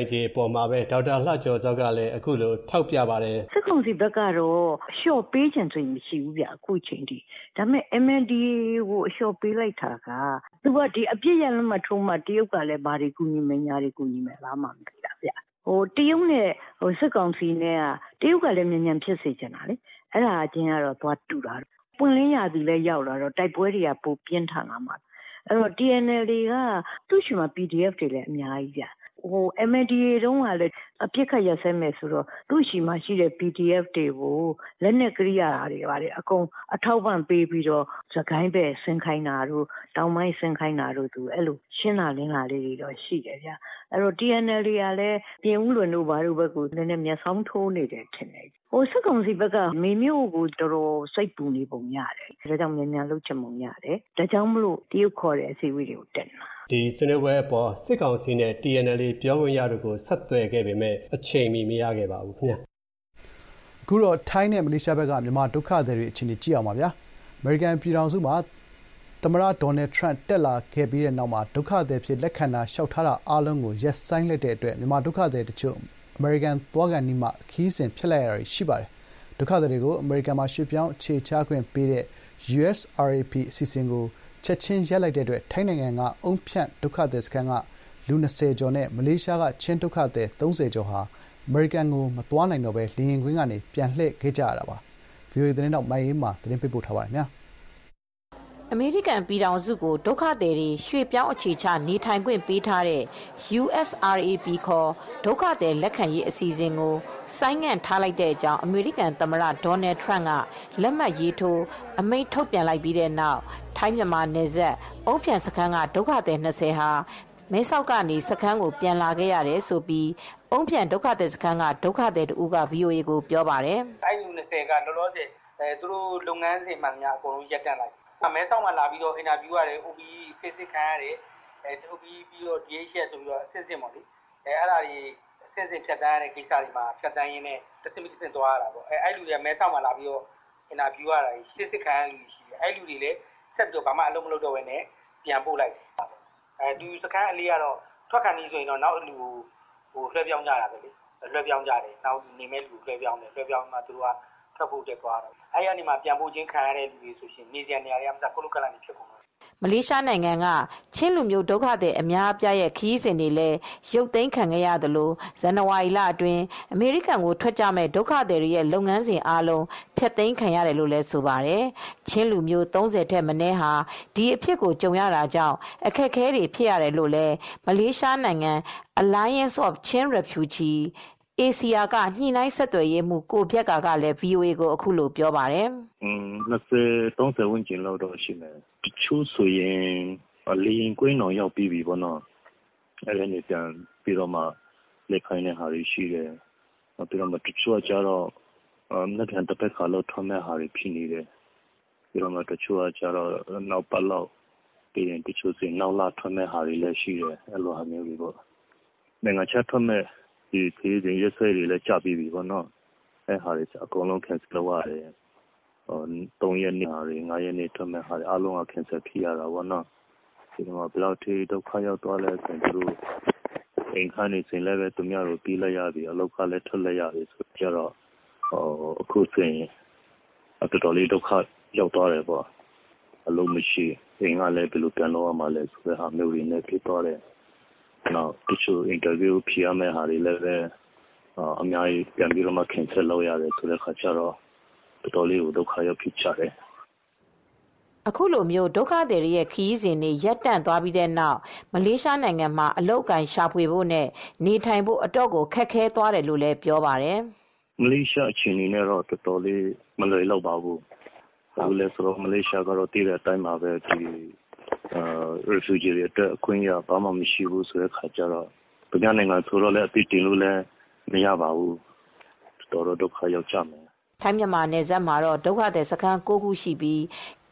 နိုင်ခြေအပေါ်မှာပဲဒေါက်တာလှကျော်စောကလည်းအခုလိုထောက်ပြပါတယ်စစ်ကောင်စီဘက်ကတော့အလျှော့ပေးခြင်းဆိုရင်မရှိဘူးဗျအခုချိန်ထိဒါပေမဲ့ M N D A ကိုအလျှော့ပေးလိုက်တာကသူကဒီအပြစ်ရလက်မှတ်ထိုးမှတရုတ်ကလည်းဘာတွေကူညီမယ်ညာတွေကူညီမယ်လားမှမသိတာဗျဟိုတရုတ်နဲ့ဟိုစစ်ကောင်စီနဲ့ကတရုတ်ကလည်းမြန်မြန်ဖြစ်စေချင်တာလေအဲ့ဒါအချင်းကတော့သွားတူတာပွင့်လင်းရာသီလည်းရောက်လာတော့တိုက်ပွဲတွေကပိုပြင်းထန်လာမှာအဲ့တော့ T N L A ကသူ့ရှိမှာ P D F တွေလည်းအများကြီးဗျဟို M N D A တုန်းကလည်းအပြစ်ခတ်ရစဲမယ်ဆိုတော့သူ့ရှိမှာရှိတဲ့ P D F တွေကိုလက်နက်ကရိယာတွေပါတယ်အကုန်အထောက်ပံ့ပေးပြီးတော့စကိုင်းပဲဆင်ခိုင်းတာတို့တောင်ပိုင်းဆင်ခိုင်းတာတို့သူအဲ့လိုရှင်းလာလင်းလာလေးတွေတော့ရှိတယ်ဗျအဲ့တော့ T N L A ကလည်းပြင်ဦးလွင်တို့ဘာတို့ဘက်ကလည်းနည်းနည်းမျက်စောင်းထိုးနေတယ်ထင်တယ်ဟိုစစ်ကောင်စီဘက်ကမေမျိုးကိုတော်တော်စိတ်ပူနေပုံရတယ်ဒါကြောင့်မြန်မြန်လှုပ်ချင်ပုံရတယ်ဒါကြောင့်မလို့တရုတ်ခေါ်တဲ့အစည်းအဝေးတွေကိုတက်နေတာဒီဆွေးနွေးပွဲအပေါ်စစ်ကောင်စီနဲ့ T N L A ပြောခွင့်ရတို့ကိုဆက်သွယ်ခဲ့ပေမဲ့အချိန်မီမရခဲ့ပါဘူးခင်ဗျာအခုတော့ထိုင်းနဲ့မလေးရှားဘက်ကမြန်မာဒုက္ခသည်တွေအခြေအနေကြည့်အောင်ပါဗျာအမေရိကန်ပြည်ထောင်စုမှာသမ္မတဒေါ်နယ်ထရန့်တက်လာခဲ့ပြီးတဲ့နောက်မှာဒုက္ခသည်ဖြစ်လက်ခံတာလျှောက်ထားတာအားလုံးကိုရက်ဆိုင်လိုက်တဲ့အတွက်မြန်မာဒုက္ခသည်တချို့အမေရိကန်သွားကန်နီးမှခီးစဉ်ဖြစ်လိုက်ရတာရှိပါတယ်ဒုက္ခသည်တွေကိုအမေရိကန်မှာရွှေ့ပြောင်းအခြေချခွင့်ပေးတဲ့ U S R A P အစီအစဉ်ကိုချက်ချင်းရပ်လိုက်တဲ့အတွက်ထိုင်းနိုင်ငံကအုံဖြန့်ဒုက္ခသည်စခန်းကလူ၂၀ကျော်နဲ့မလေးရှားကချင်းဒုက္ခသည်၃၀ကျော်ဟာအမေရိကန်ကိုမသွားနိုင်တော့ဘဲလေယာဉ်ကွင်းကနေပြန်လှည့်ခဲ့ကြရတာပါ ဗွီအိုအေ သတင်းတောက်မိုင်းအေးမာသတင်းပေးပို့ထားပါတယ်ခင်ဗျာအမေရိကန်ပြည်ထောင်စုကိုဒုက္ခသည်တွေရွှေ့ပြောင်းအခြေချနေထိုင်ခွင့်ပေးထားတဲ့ U S R A P ခေါ်ဒုက္ခသည်လက်ခံရေးအစီအစဉ်ကိုဆိုင်းငံ့ထားလိုက်တဲ့အကြောင်းအမေရိကန်သမ္မတဒေါ်နယ်ထရန့်ကလက်မှတ်ရေးထိုးအမိန့်ထုတ်ပြန်လိုက်ပြီးတဲ့နောက်ထိုင်းမြန်မာနယ်စပ်အုံဖြန့်စခန်းကဒုက္ခသည်၂၀ဟာမဲဆောက်ကနေစခန်းကိုပြန်လာခဲ့ရတယ်ဆိုပြီးအုံဖြန့်ဒုက္ခသည်စခန်းကဒုက္ခသည်တူက V O A ကိုပြောပါတယ်။အဲဒီလူ၂၀ကလောလောဆယ်အဲသူတို့လုပ်ငန်းစဉ်မှန်များအကုန်လုံးရပ်တန့်လိုက်မဲဆောက်မှာလာပြီးတော့အင်တာဗျူးရတယ် O B E စစ်စစ်ခံရတယ်အဲ O B E ပြီးတော့ D H S ဆိုပြီးတော့အစစ်စစ်ပေါ့လေအဲအဲ့ဒါတွေအစစ်စစ်ဖြတ်တန်းရတဲ့ကိစ္စတွေမှာဖြတ်တန်းရင်းနဲ့တစ်စမီတစ်စင်သွားရတာပေါ့အဲအဲ့လူတွေကမဲဆောက်မှာလာပြီးတော့အင်တာဗျူးရတာစစ်စစ်ခံရလူရှိတယ်အဲ့လူတွေလည်းဆက်ပြီးတော့ဘာမှအလုပ်မလုပ်တော့ဘဲနဲ့ပြန်ပို့လိုက်တယ်အဲဒီစခန်းအလေးကတော့ထွက်ခံနေဆိုရင်တော့နောက်လူဟိုလွှဲပြောင်းကြတာပဲလေလွှဲပြောင်းကြတယ်နောက်နေမဲ့လူလွှဲပြောင်းတယ်လွှဲပြောင်းမှသူတို့ကထွက်ဖို့တက်သွားတော့အဲ့ရနေမှာပြန်ပို့ခြင်းခံရတဲ့လူတွေဆိုရှင်နေစရာနေရာတွေအမှကလုကလန်နေဖြစ်ကုန်တယ်မလေးရှားနိုင်ငံကချင်းလူမျိုးဒုက္ခသည်အများအပြားရဲ့ခရီးစဉ်တွေလည်းရုပ်သိမ်းခံခဲ့ရသလိုဇန်နဝါရီလအတွင်းအမေရိကန်ကိုထွက်ကြမဲ့ဒုက္ခသည်တွေရဲ့လုပ်ငန်းစဉ်အားလုံးဖျက်သိမ်းခံရတယ်လို့လည်းဆိုပါတယ်။ချင်းလူမျိုး၃၀ထက်မနည်းဟာဒီအဖြစ်ကိုကြုံရတာကြောင့်အခက်အခဲတွေဖြစ်ရတယ်လို့လည်းမလေးရှားနိုင်ငံ Alliance of Chin Refugee A C R ကညှိနှိုင်းဆက်သွယ်ရေးမှုကိုပြက်ကကလည်း V O A ကိုအခုလိုပြောပါတယ်။อืม၂၀ ၃၀ဝန်းကျင်လောက်တော့ရှိမယ်။တချို့ဆိုရင်လေရင်ကွင်းတော်ရောက်ပြီးပြီပေါ့နော်။အဲ့ဒါနဲ့ပြန်ပြီးတော့မှလက်ခိုင်းတဲ့ဟာတွေရှိတယ်။ပြီးတော့မှတချို့ကကြတော့နှစ်ပြန်တစ်ပတ်ခါလောက်ထွန်းမဲ့ဟာတွေဖြစ်နေတယ်။ပြီးတော့မှတချို့ကကြတော့နောက်ပတ်လောက်ပြီးရင်တချို့ဆိုနောက်လာထွန်းမဲ့ဟာတွေလည်းရှိတယ်။အဲ့လိုဟာမျိုးတွေပေါ့။နိုင်ငံခြားထွန်းမဲ့ဒီခေတ်ရင်ရက်ဆွဲတွေလည်းကြာပြီးပြီပေါ့နော်အဲဟာတွေအကုန်လုံး cancel လုပ်ရတယ်ဟို၃ရက်နေ့ဟာတွေ၅ရက်နေ့ထွက်မဲ့ဟာတွေအားလုံးက cancel ဖြစ်ရတာပေါ့နော်ဒီမှာဘယ်လောက်ထိဒုက္ခရောက်သွားလဲဆိုတော့သူတို့အိမ်ခန်းနေစင်လည်းပဲသူများတို့ပြီးလိုက်ရပြီအလောက်ကလည်းထွက်လိုက်ရပြီဆိုကြတော့ဟိုအခုဆိုရင်အတော်တော်လေးဒုက္ခရောက်သွားတယ်ပေါ့အလုံးမရှိအိမ်ကလည်းဘယ်လိုပြန်လို့ရမှာလဲဆိုတဲ့ဟာမျိုးတွေနဲ့ဖြစ်သွားတယ်နောက်တချို့ interview ဖြေရမယ့်ဟာတွေလည်းပဲအများကြီးပြန်ပြီးတော့မှ cancel လုပ်ရတယ်ဆိုတဲ့ခါကျတော့တော်တော်လေးကိုဒုက္ခရောက်ဖြစ်ကြတယ်အခုလိုမျိုးဒုက္ခသည်တွေရဲ့ခရီးစဉ်တွေရပ်တန့်သွားပြီးတဲ့နောက်မလေးရှားနိုင်ငံမှာအလုပ်အကိုင်ရှာဖွေဖို့နဲ့နေထိုင်ဖို့အတော့ကိုခက်ခဲသွားတယ်လို့လည်းပြောပါတယ်မလေးရှားအခြေအနေနဲ့တော့တော်တော်လေးမလွယ်လောက်ပါဘူးအခုလည်းဆိုတော့မလေးရှားကတော့တည်တဲ့အတိုင်းမှာပဲဒီအာ refugee တွေအတွက်အခွင့်အရေးဘာမှမရှိဘူးဆိုတဲ့ခါကျတော့ပြည်내နိုင်ငံဆိုတော့လည်းအပြစ်တင်လို့လည်းမရပါဘူးတော်တော်ဒုက္ခရောက်ကြမယ်ထိုင်းမြန်မာနယ်စပ်မှာတော့ဒုက္ခသည်စခန်း၉ခုရှိပြီး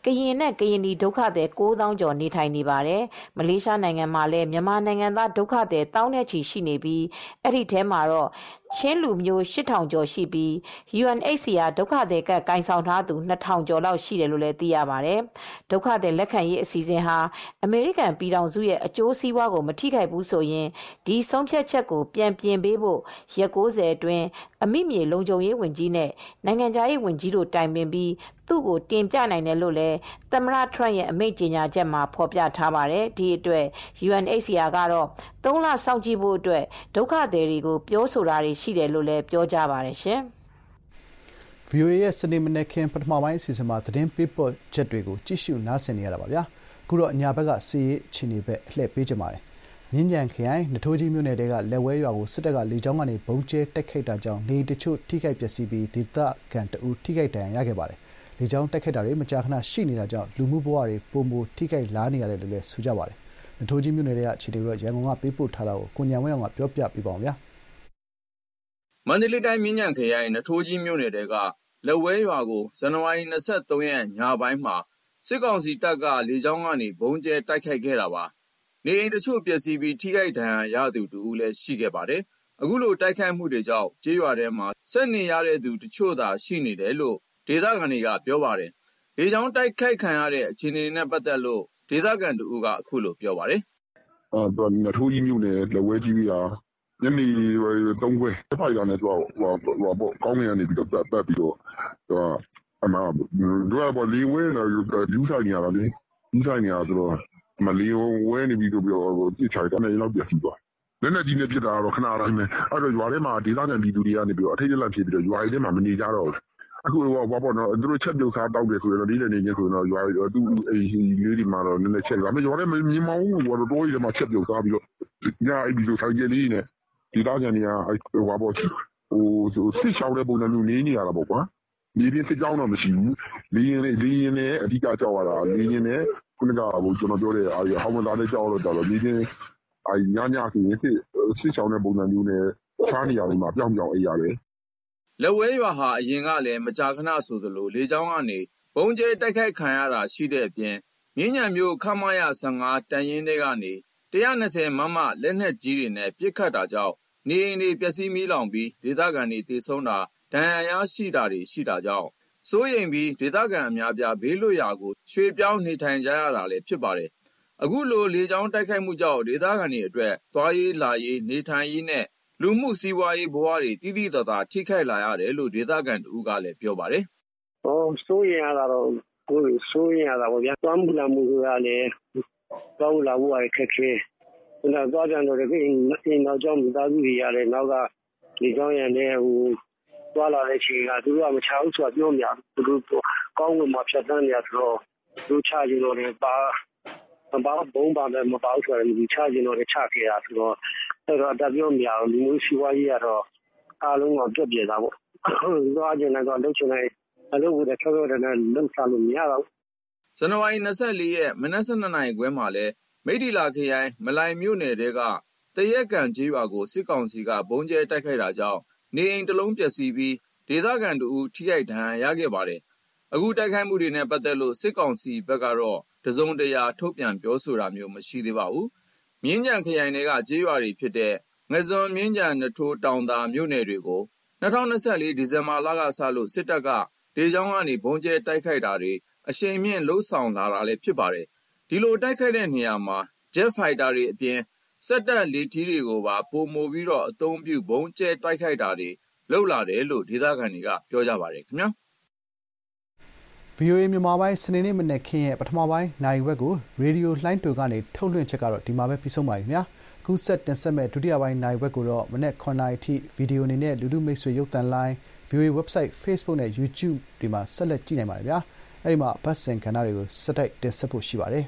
ကရင်နဲ့ကရင်နီဒုက္ခသည်ကိုးသောင်းကျော်နေထိုင်နေပါတယ်။မလေးရှားနိုင်ငံမှာလည်းမြန်မာနိုင်ငံသားဒုက္ခသည်တောင်းနဲ့ချီရှိနေပြီးအဲ့ဒီထဲမှာတော့ချင်းလူမျိုးရှစ်ထောင်ကျော်ရှိပြီး ယူအန်အိတ်စီအာ ဒုက္ခသည်ကကင်ဆောင်ထားသူနှစ်ထောင်ကျော်လောက်ရှိတယ်လို့လည်းသိရပါတယ်။ဒုက္ခသည်လက်ခံရေးအစီအစဉ်ဟာအမေရိကန်ပြည်ထောင်စုရဲ့အကျိုးစီးပွားကိုမထိခိုက်ဘူးဆိုရင်ဒီဆုံးဖြတ်ချက်ကိုပြန်ပြင်ပေးဖို့ရက်ကိုးဆယ်အတွင်းအမိမြေလုံခြုံရေးဝန်ကြီးနဲ့နိုင်ငံခြားရေးဝန်ကြီးတို့တိုင်ပင်ပြီးသူ့ကိုတင်ပြနိုင်တယ်လို့လည်းသမ္မတထရန့်ရဲ့အမိန့်ကြေညာချက်မှာဖော်ပြထားပါတယ်။ဒီအတွက် ယူအန်အိတ်စီအာ ကတော့သုံးလစောင့်ကြည့်ဖို့အတွက်ဒုက္ခသည်တွေကိုပြောဆိုတာတွေရှိတယ်လို့လည်းပြောကြပါတယ်ရှင်။ဗီအိုအေ ရဲ့စနေမနက်ခင်းပထမပိုင်းအစီအစဉ်မှာသတင်းပေးပို့ချက်တွေကိုကြည့်ရှုနားဆင်နေရတာပါဗျာ။အခုတော့အညာဘက်ကစီးရေးအခြေအနေဘက်လှည့်ပေးကြပါမယ်။မြင်းကြံခရိုင်နထိုးကြီးမြို့နယ်တဲကလက်ဝဲရွာကိုစစ်တပ်ကလေကြောင်းကနေဘုံကျဲတိုက်ခိုက်တာကြောင့်နေတချို့ထိခိုက်ပျက်စီးပြီးဒေသခံတအူထိခိုက်ဒဏ်ရာရခဲ့ပါတယ်။လေကြောင်းတိုက်ခိုက်တာတွေမကြာခဏရှိနေတာကြောင့်လူမှုဘဝတွေပုံမူထိခိုက်လာနေရတယ်လို့လည်းဆိုကြပါတယ်။နထိုးကြီးမြို့နယ်တဲကအခြေအနေကိုရန်ကုန်ကပေးပို့ထားတာကိုကိုညံဝဲအောင်ကပြောပြပေးပါဦးဗျာ။မန္တလေးတိုင်းမြင်းကြံခရိုင်နထိုးကြီးမြို့နယ်တဲကလက်ဝဲရွာကိုဇန်နဝါရီလ ၂၃ ရက်ညပိုင်းမှာစစ်ကောင်စီတပ်ကလေကြောင်းကနေဘုံကျဲတိုက်ခိုက်ခဲ့တာပါ။နေအိမ်တချို့ပျက်စီးပြီးထိခိုက်ဒဏ်ရာရသူတဦးလည်းရှိခဲ့ပါတယ်။အခုလိုတိုက်ခိုက်မှုတွေကြောင့်ကျေးရွာထဲမှာဆက်နေရတဲ့သူတချို့သာရှိနေတယ်လို့ဒေသခံတွေကပြောပါတယ်။လေကြောင်းတိုက်ခိုက်ခံရတဲ့အခြေအနေနဲ့ပတ်သက်လို့ဒေသခံတဦးကအခုလိုပြောပါတယ်။အာတော့နထိုးကြီးမြို့နယ်လက်ဝဲကြီးရာညနေသုံးခွဲဖိုက်တာနဲ့တော့ဟိုဟိုပေါ့ကောင်းငင်ကနေပြီးတော့ပတ်ပတ်ပြီးတော့အမတို့ကလေဝဲလာယူဆိုင်နေရတာလေယူဆိုင်နေရဆိုတော့မလီဝဲနေပြီးတော့ပြစ်ချလိုက်တယ်နောက်ပြစီသွားလက်နဲ့ကြီးနဲ့ပြစ်တာတော့ခဏတိုင်းပဲအဲ့တော့ရွာထဲမှာဒေသခံပြည်သူတွေကနေပြီးတော့အထိတ်လက်ဖြစ်ပြီးတော့ရွာထဲမှာမနေကြတော့အခုတော့ဘာပေါ့နော်သူတို့ချက်ပြုတ်စားတောက်တယ်ဆိုတော့ဒီလည်းနေချင်းဆိုတော့ရွာသူ့အိမ်လေးဒီမှာတော့နည်းနည်းချက်ဒါပေမဲ့ရွာထဲမမြင်မအောင်ဘူးတော့တိုးရီထဲမှာချက်ပြုတ်စားပြီးတော့ညအဲ့ဒီလိုဆိုင်ကျလေးနဲ့ဒီသားကြံနေရဟိုဘာပေါ့ဟိုစစ်ချောင်းတဲ့ပုံစံမျိုးနေနေရတာပေါ့ကွာဒီပြစစ်ကြောင်းတော့မရှိဘူးလင်းရင်လင်းရင်လည်းအဓိကကြောက်ရတာလင်းရင်လည်းခုနကဟိုကျွန်တော်ပြောတဲ့အားရဟောင်းမသားလေးကြောက်လို့တော့ဒီချင်းအညညဆိုရင်စစ်စစ်ချောင်းတဲ့ပုံစံမျိုးနဲ့ချားနေရတယ်မှာပြောင်းပြောင်းအေးရတယ်လက်ဝဲရွာဟာအရင်ကလည်းမကြာခဏဆိုသလိုလေကြောင်းကနေဘုံကျဲတိုက်ခိုက်ခံရတာရှိတဲ့အပြင်မြင်းညံမျိုးခမရဆယ်ငါတန်ရင်တွေကနေ၁၂၀မမလက်နက်ကြီးတွေနဲ့ပစ်ခတ်တာကြောင့်နေအိမ်တွေပျက်စီးမီးလောင်ပြီးဒေသခံတွေတေဆုံးတာဒဏ်ရာရရှိတာတွေရှိတာကြောင့်စိုးရိမ်ပြီးဒေသခံအများပြားဘေးလွတ်ရာကိုရွှေ့ပြောင်းနေထိုင်ကြရတာလည်းဖြစ်ပါတယ်။အခုလိုလေကြောင်းတိုက်ခိုက်မှုကြောင့်ဒေသခံတွေအတွက်သွားရေးလာရေးနေထိုင်ရေးနဲ့လူမှုစီးပွားရေးဘဝတွေတည်တည်သာသာထိခိုက်လာရတယ်လို့ဒေသခံတို့ကလည်းပြောပါတယ်။ဟောစိုးရိမ်ရတာတော့ကိုယ်စိုးရိမ်ရတာပေါ့ဗျာ။သွားမှုလာမှုကလည်းသွားမှုလာမှုရခက်ခဲ။ဒါသွားကြတော့ဒီအိမ်နောက်ကျောင်းမိသားစုတွေရတယ်နောက်ကဒီကျောင်းရံနဲ့ဟိုသွားလာတဲ့ချိန်ကသူတို့ကမချဘူးဆိုတာပြောမြသူတို့ကောင်းဝင်မှာဖြတ်တန်းနေရဆိုတော့သူချကြတော့လည်းပါမပါဘုံပါလည်းမပါဘူးဆိုတော့ဒီချကြတော့လည်းချခဲ့တာဆိုတော့အဲ့တော့တပြောမြလူမျိုးရှိဝါးကြီးကတော့အားလုံးကပြက်ပြဲတာပေါ့သွားကြတယ်တော့လှုပ်ချင်တယ်အလုပ်ကိုလည်းချောချောတန်းလှုပ်စားလို့မရတော့ဇန်နဝါရီလ ၂၄ ရက်မနက် ၁၂ နာရီခွဲမှာလဲမိထီလာခရိုင်မလိုင်မြို့နယ်တဲကတရက်ကံကျေးရွာကိုစစ်ကောင်စီကဘုံကျဲတိုက်ခိုက်တာကြောင့်နေအိမ်တစ်လုံးပျက်စီးပြီးဒေသခံတို့ထိခိုက်ဒဏ်ရာရခဲ့ပါတယ်။အခုတိုက်ခိုက်မှုတွေနဲ့ပတ်သက်လို့စစ်ကောင်စီဘက်ကတော့တစုံတရာထုတ်ပြန်ပြောဆိုတာမျိုးမရှိသေးပါဘူး။မြင်းကြံခရိုင်တွေကကျေးရွာတွေဖြစ်တဲ့ငဇွန်မြင်းကြံနထိုးတောင်သာမြို့နယ်တွေကို၂၀၂၄ဒီဇင်ဘာလကစလို့စစ်တပ်ကဒေကြောင်းကနေဘုံကျဲတိုက်ခိုက်တာတွေအရှိန်မြင့်လှုပ်ဆောင်လာတာလည်းဖြစ်ပါတယ်။ဒီလိုတိုက်ခိုက်တဲ့နေရာမှာ Jet Fighter တွေအပြင်စက်တပ်လေထီးတွေကိုပါပုံမိုပြီးတော့အသုံးပြုဘုံကျဲတိုက်ခိုက်တာတွေလောက်လာတယ်လို့ဒေသခံတွေကပြောကြပါတယ်ခင်ဗျာဗီအိုအေ မြန်မာပိုင်းစနေနေ့မနက်ခင်းရဲ့ပထမပိုင်းနိုင်ဝက်ကိုရေဒီယိုလှိုင်းတူကနေထုတ်လွှင့်ချက်ကတော့ဒီမှာပဲပြီးဆုံးပါပြီခင်ဗျာခုဆက်တင်ဆက်မဲ့ဒုတိယပိုင်းနိုင်ဝက်ကိုတော့မနက်ခုနှစ်နာရီထိဗီဒီယိုအနေနဲ့လူလူမိတ်ဆွေရုပ်သံလိုင်း ဗီအိုအေ website Facebook နဲ့ YouTube တွေမှာဆက်လက်ကြည့်နိုင်ပါတယ်ဗျာအဲ့ဒီမှာဘတ်စင်ကဏ္ဍတွေကိုစက်တိုက်တင်ဆက်ဖို့ရှိပါတယ်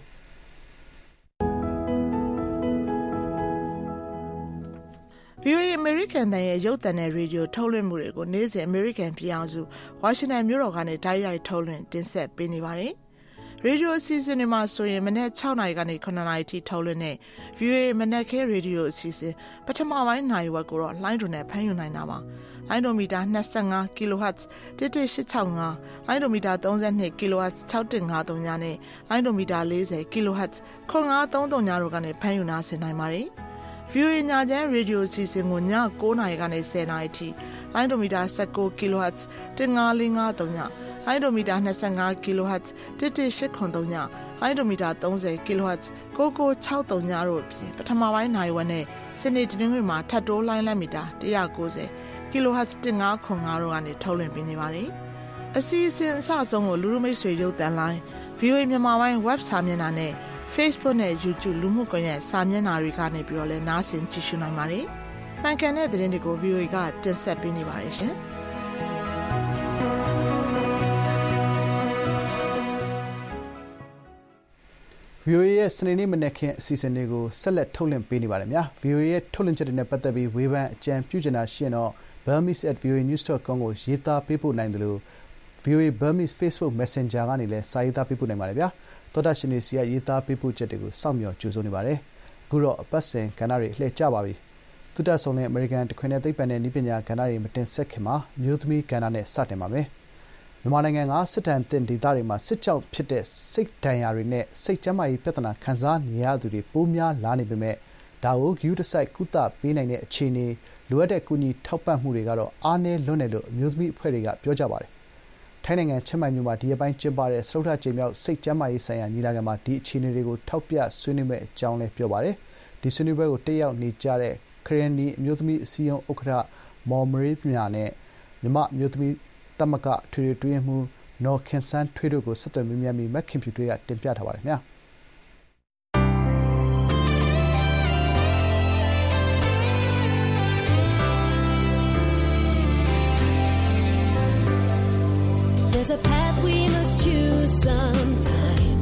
ဗီအိုအေ American တန်ရဲ့ရုပ်သံနဲ့ရေဒီယိုထုတ်လွှင့်မှုတွေကိုနေ့စဉ် American ပြည်အောင်စုဝါရှင်တန်မြို့တော်ကနေတိုက်ရိုက်ထုတ်လွှင့်တင်ဆက်ပေးနေပါတယ်။ရေဒီယိုအစီအစဉ်တွေမှာဆိုရင်မနက်၆နာရီကနေခုနှစ်နာရီထိထုတ်လွှင့်တဲ့ ဗီအိုအေ မနက်ခင်းရေဒီယိုအစီအစဉ်ပထမပိုင်းနိုင်ဝက်ကိုတော့လိုင်းတွင်နဲ့ဖမ်းယူနိုင်တာပါ။လိုင်းဒိုမီတာ၂၅ kHz တစ်တစ်၈၆၅ လိုင်းဒိုမီတာ၃၂ kHz ၆တစ်၅၃ညနဲ့လိုင်းဒိုမီတာ၄၀ kHz ခွန်၅၃၃ညတို့ကနေဖမ်းယူနာဆင်နိုင်ပါတယ်။ ဗီအိုအေ ညချမ်းရေဒီယိုစီစဉ်ကိုည၉နာရီကနေ၁၀နာရီထိလိုင်းဒိုမီတာ၁၉ kHz တစ်၅၄၅၃ညလိုင်းဒိုမီတာ၂၅ kHz တစ်တစ်၈ခွန်၃ညလိုင်းဒိုမီတာ၃၀ kHz ကိုကို၆၃ညတို့အပြင်ပထမပိုင်းနိုင်ဝက်နဲ့စနေတနင်္ဂနွေမှာထပ်တိုးလိုင်းလက်မီတာ၁၉၀ kHz တစ်၅ခွန်၅တို့ကနေထုတ်လွှင့်ပေးနေပါတယ်။အစီအစဉ်အစဆုံးကိုလူလူမိတ်ဆွေရုပ်သံလိုင်း ဗီအိုအေ မြန်မာပိုင်း web စာမျက်နှာနဲ့ Facebook နဲ့ YouTube လူမှုကွန်ရက်စာမျက်နှာတွေကနေပြီးတော့လည်းနားဆင်ကြည့်ရှုနိုင်ပါတယ်။မှန်ကန်တဲ့သတင်းတွေကို ဗီအိုအေကတင်ဆက်ပေးနေပါတယ်ရှင်။ဗီအိုအေ ရဲ့စနေနေ့မနက်ခင်းအစီအစဉ်တွေကိုဆက်လက်ထုတ်လွှင့်ပေးနေပါတယ်ဗျာ။ ဗီအိုအေ ရဲ့ထုတ်လွှင့်ချက်တွေနဲ့ပတ်သက်ပြီးဝေဖန်အကြံပြုချင်တာရှိရင်တော့ burmese at v o a news dot com ကိုရေးသားပေးပို့နိုင်တယ်လို့ ဗီအိုအေ Burmese Facebook Messenger ကနေလည်းစာရေးသားပေးပို့နိုင်ပါတယ်ဗျာ။သောတာရှင်တွေစီကရေးသားပေးပို့ချက်တွေကိုစောင့်မျှော်ကြိုဆိုနေပါတယ်။အခုတော့အပတ်စဉ်ကဏ္ဍတွေလှည့်ကျပါပြီ။သုတဆုံနဲ့အမေရိကန်တခွင်နဲ့သိပ္ပံနဲ့နည်းပညာကဏ္ဍတွေမတင်ဆက်ခင်မှာမျိုးသမီးကဏ္ဍနဲ့စတင်ပါမယ်။မြန်မာနိုင်ငံကစစ်တမ်းသင့်ဒေသတွေမှာစစ်ကြောင့်ဖြစ်တဲ့စိတ်ဒဏ်ရာတွေနဲ့စိတ်ကျန်းမာရေးပြဿနာခံစားနေရသူတွေပိုများလာနေပေမဲ့ဒါကိုဂရုတစိုက်ကုသပေးနိုင်တဲ့အခြေအနေလိုအပ်တဲ့ကူညီထောက်ပံ့မှုတွေကတော့အားနည်းလွန်းတယ်လို့အမျိုးသမီးအဖွဲ့တွေကပြောကြပါတယ်။ထိုင်းနိုင်ငံချင်းမိုင်မြို့မှာဒီရက်ပိုင်းကျင်းပတဲ့စတုတ္ထကြိမ်မြောက်စိတ်ကျန်းမာရေးဆိုင်ရာညီလာခံမှာဒီအခြေအနေတွေကိုထောက်ပြဆွေးနွေးမယ့်အကြောင်းလည်းပြောပါတယ်။ဒီဆွေးနွေးပွဲကိုတက်ရောက်နေကြတဲ့ခရစ်ယာန်နီအမျိုးသမီးအစည်းအရုံးဥက္ကဋ္ဌမော်မရီမြာနဲ့မြမအမျိုးသမီးသမဂ္ဂထွေထွေတွင်းမှုနော်ခင်ဆန်းထွေးတို့ကိုဆက်သွယ်မေးမြန်းပြီးမက်ခင်ဖြူထွေးကတင်ပြထားပါတယ်ခင်ဗျာ။ There's a path we must choose sometime.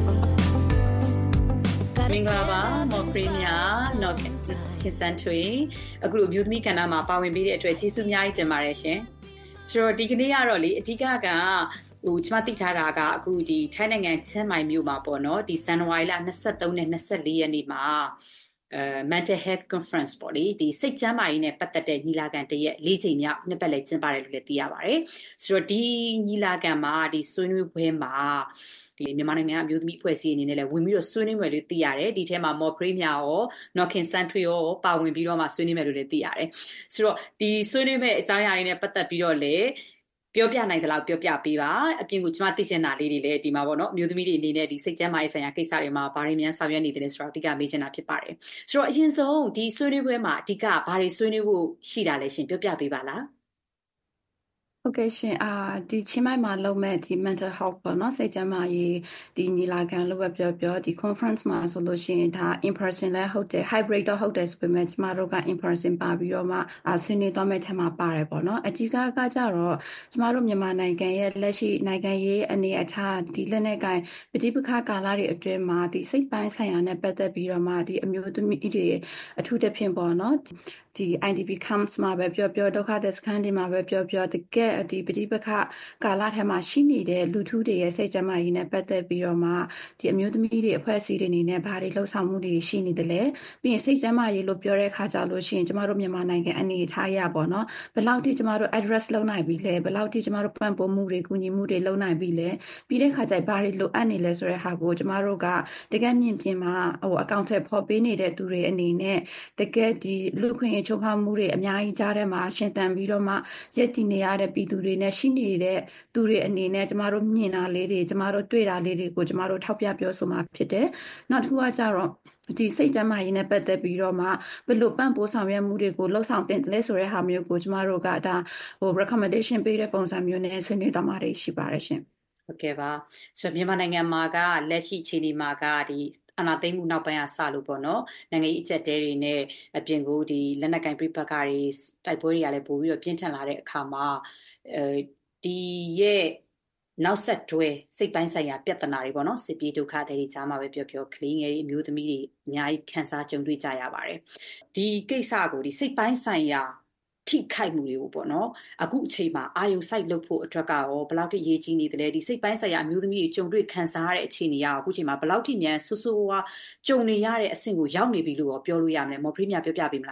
မင်္ဂလာပါမော်ပရီမြာနော်ခင်ဆန်းထွေးအခုလိုမျိုးသမီးကဏ္ဍမှာပါဝင်ပေးတဲ့အတွက်ကျေးဇူးအများကြီးတင်ပါတယ်ရှင်။ဆိုတော့ဒီကနေ့ကတော့လေအဓိကကဟိုကျွန်မသိထားတာကအခုဒီထိုင်းနိုင်ငံချင်းမိုင်မြို့မှာပေါ့နော်ဒီဇန်နဝါရီလ၂၃နဲ့၂၄ရက်နေ့မှာအဲ mental health conference ပေါ့လေဒီစိတ်ကျန်းမာရေးနဲ့ပတ်သက်တဲ့ညီလာခံတရက်၄ချိန်မြောက်နှစ်ပတ်လည်ကျင်းပတယ်လို့လည်းသိရပါတယ်။ဆိုတော့ဒီညီလာခံမှာဒီဆွေးနွေးပွဲမှာဒီမြန်မာနိုင်ငံအမျိုးသမီးအဖွဲ့အစည်းအနေနဲ့လည်းဝင်ပြီးတော့ဆွေးနွေးမယ်လို့သိရတယ်။ဒီထဲမှာမော်ပရီမြာရောနော်ခင်ဆန်းထွေးရောပါဝင်ပြီးတော့မှဆွေးနွေးမယ်လို့လည်းသိရတယ်။ဆိုတော့ဒီဆွေးနွေးမဲ့အကြောင်းအရာတွေနဲ့ပတ်သက်ပြီးတော့လည်းပြောပြနိုင်တယ်လို့ပြောပြပေးပါအပြင်ကကျွန်မသိချင်တာလေးတွေလည်းဒီမှာပေါ့နော်အမျိုးသမီးတွေအနေနဲ့ဒီစိတ်ကျန်းမာရေးဆိုင်ရာကိစ္စတွေမှာဘာတွေများဆောင်ရွက်နေတယ်ဆိုတော့အဓိကမေးချင်တာဖြစ်ပါတယ်ဆိုတော့အရင်ဆုံးဒီဆွေးနွေးပွဲမှာအဓိကဘာတွေဆွေးနွေးဖို့ရှိတာလဲရှင်ပြောပြပေးပါလားဟုတ်ကဲ့ရှင်အာဒီချင်းမိုင်မှာလုပ်မဲ့ဒီ mental health ပေါ့နော်စိတ်ကျန်းမာရေးဒီညီလာခံလို့ပဲပြောပြောဒီ conference မှာဆိုလို့ရှိရင်ဒါ in person လည်းဟုတ်တယ် hybrid တော့ဟုတ်တယ်ဆိုပေမဲ့ကျမတို့က in person ပါပြီးတော့မှအာဆွေးနွေးသွားမဲ့ထက်မှာပါတယ်ပေါ့နော်အကြီးကကကြတော့ကျမတို့မြန်မာနိုင်ငံရဲ့လက်ရှိနိုင်ငံရေးအနေအထားဒီလက်နဲ့ကိုင်ပဋိပက္ခကာလတွေအတွင်းမှာဒီစိတ်ပိုင်းဆိုင်ရာနဲ့ပတ်သက်ပြီးတော့မှဒီအမျိုးသမီးတွေအထူးသဖြင့်ပေါ့နော်ဒီ I D P camps မှာပဲပြောပြောဒုက္ခသည်စခန်းတွေမှာပဲပြောပြောတကယ်ဒီပဋိပက္ခကာလထဲမှာရှိနေတဲ့လူထုတွေရဲ့စိတ်ကြမ်းမာရေးနဲ့ပတ်သက်ပြီးတော့မှဒီအမျိုးသမီးတွေအဖွဲ့အစည်းတွေအနေနဲ့ဘာတွေလှုပ်ဆောင်မှုတွေရှိနေတယ်လဲပြီးရင်စိတ်ကြမ်းမာရေးလို့ပြောတဲ့အခါကျလို့ရှိရင်ကျမတို့မြန်မာနိုင်ငံအနေအထားရပါတော့ဘယ်လောက်ထိကျမတို့ address လုပ်နိုင်ပြီလဲဘယ်လောက်ထိကျမတို့ပံ့ပိုးမှုတွေကူညီမှုတွေလုပ်နိုင်ပြီလဲပြီးတဲ့အခါကျဘာတွေလိုအပ်နေလဲဆိုတဲ့ဟာကိုကျမတို့ကတကယ်မြင်ပြင်မှာဟိုအကောင့်ထဲပေါ်ပေးနေတဲ့သူတွေအနေနဲ့တကယ်ဒီလူခွင့်ချိုးဖောက်မှုတွေအများကြီးကြားထဲမှာရှင်းတန်ပြီးတော့မှရက်တည်နေရတဲ့ပြည်သူတွေနဲ့ရှိနေတဲ့သူတွေအနေနဲ့ကျမတို့မြင်တာလေးတွေကျမတို့တွေ့တာလေးတွေကိုကျမတို့ထောက်ပြပြောဆိုမှာဖြစ်တယ်။နောက်တစ်ခုကကြတော့ဒီစိတ်ကြမ်းမာရေးနဲ့ပတ်သက်ပြီးတော့မှဘယ်လိုပံ့ပိုးဆောင်ရွက်မှုတွေကိုလှုပ်ဆောင်တင်လဲဆိုတဲ့ဟာမျိုးကိုကျမတို့ကဒါဟို recommendation ပေးတဲ့ပုံစံမျိုးနဲ့ဆွေးနွေးသွားမှာရှိပါတယ်ရှင်။ဟုတ်ကဲ့ပါဆိုမြန်မာနိုင်ငံမှာကလက်ရှိအခြေအနေမှာကဒီအနာသိမ်းမှုနောက်ပိုင်းအစလို့ပေါ့နော်နိုင်ငံရေးအကျပ်တဲတွေနဲ့အပြင်ကိုဒီလက်နက်ကင်ပြပကတွေတိုက်ပွဲတွေကလည်းပို့ပြီးတော့ပြင်းထန်လာတဲ့အခါမှာအဲဒီရဲ့နောက်ဆက်တွဲစိတ်ပိုင်းဆိုင်ရာပြဿနာတွေပေါ့နော်စစ်ပြေးဒုက္ခတွေကြားမှာပဲပြောပြောကလေးငယ်တွေအမျိုးသမီးတွေအများကြီးခံစားကြုံတွေ့ကြရပါတယ်ဒီကိစ္စကိုဒီစိတ်ပိုင်းဆိုင်ရာထိခိုက်မှုတွေကိုပေါ့နော်အခုအချိန်မှာအာယုစိုက်လုပ်ဖို့အတွက်ကရောဘယ်လောက်ထိအရေးကြီးနေတယ်လဲဒီစိတ်ပိုင်းဆိုင်ရာအမျိုးသမီးတွေကြုံတွေ့ခံစားရတဲ့အခြေအနေရောအခုချိန်မှာဘယ်လောက်ထိမြန်ဆူဆူဝါကြုံနေရတဲ့အဆင့်ကိုရောက်နေပြီလို့ပြောလို့ရမလဲမော်ပရီမြပြောပြပေးမလားရှင်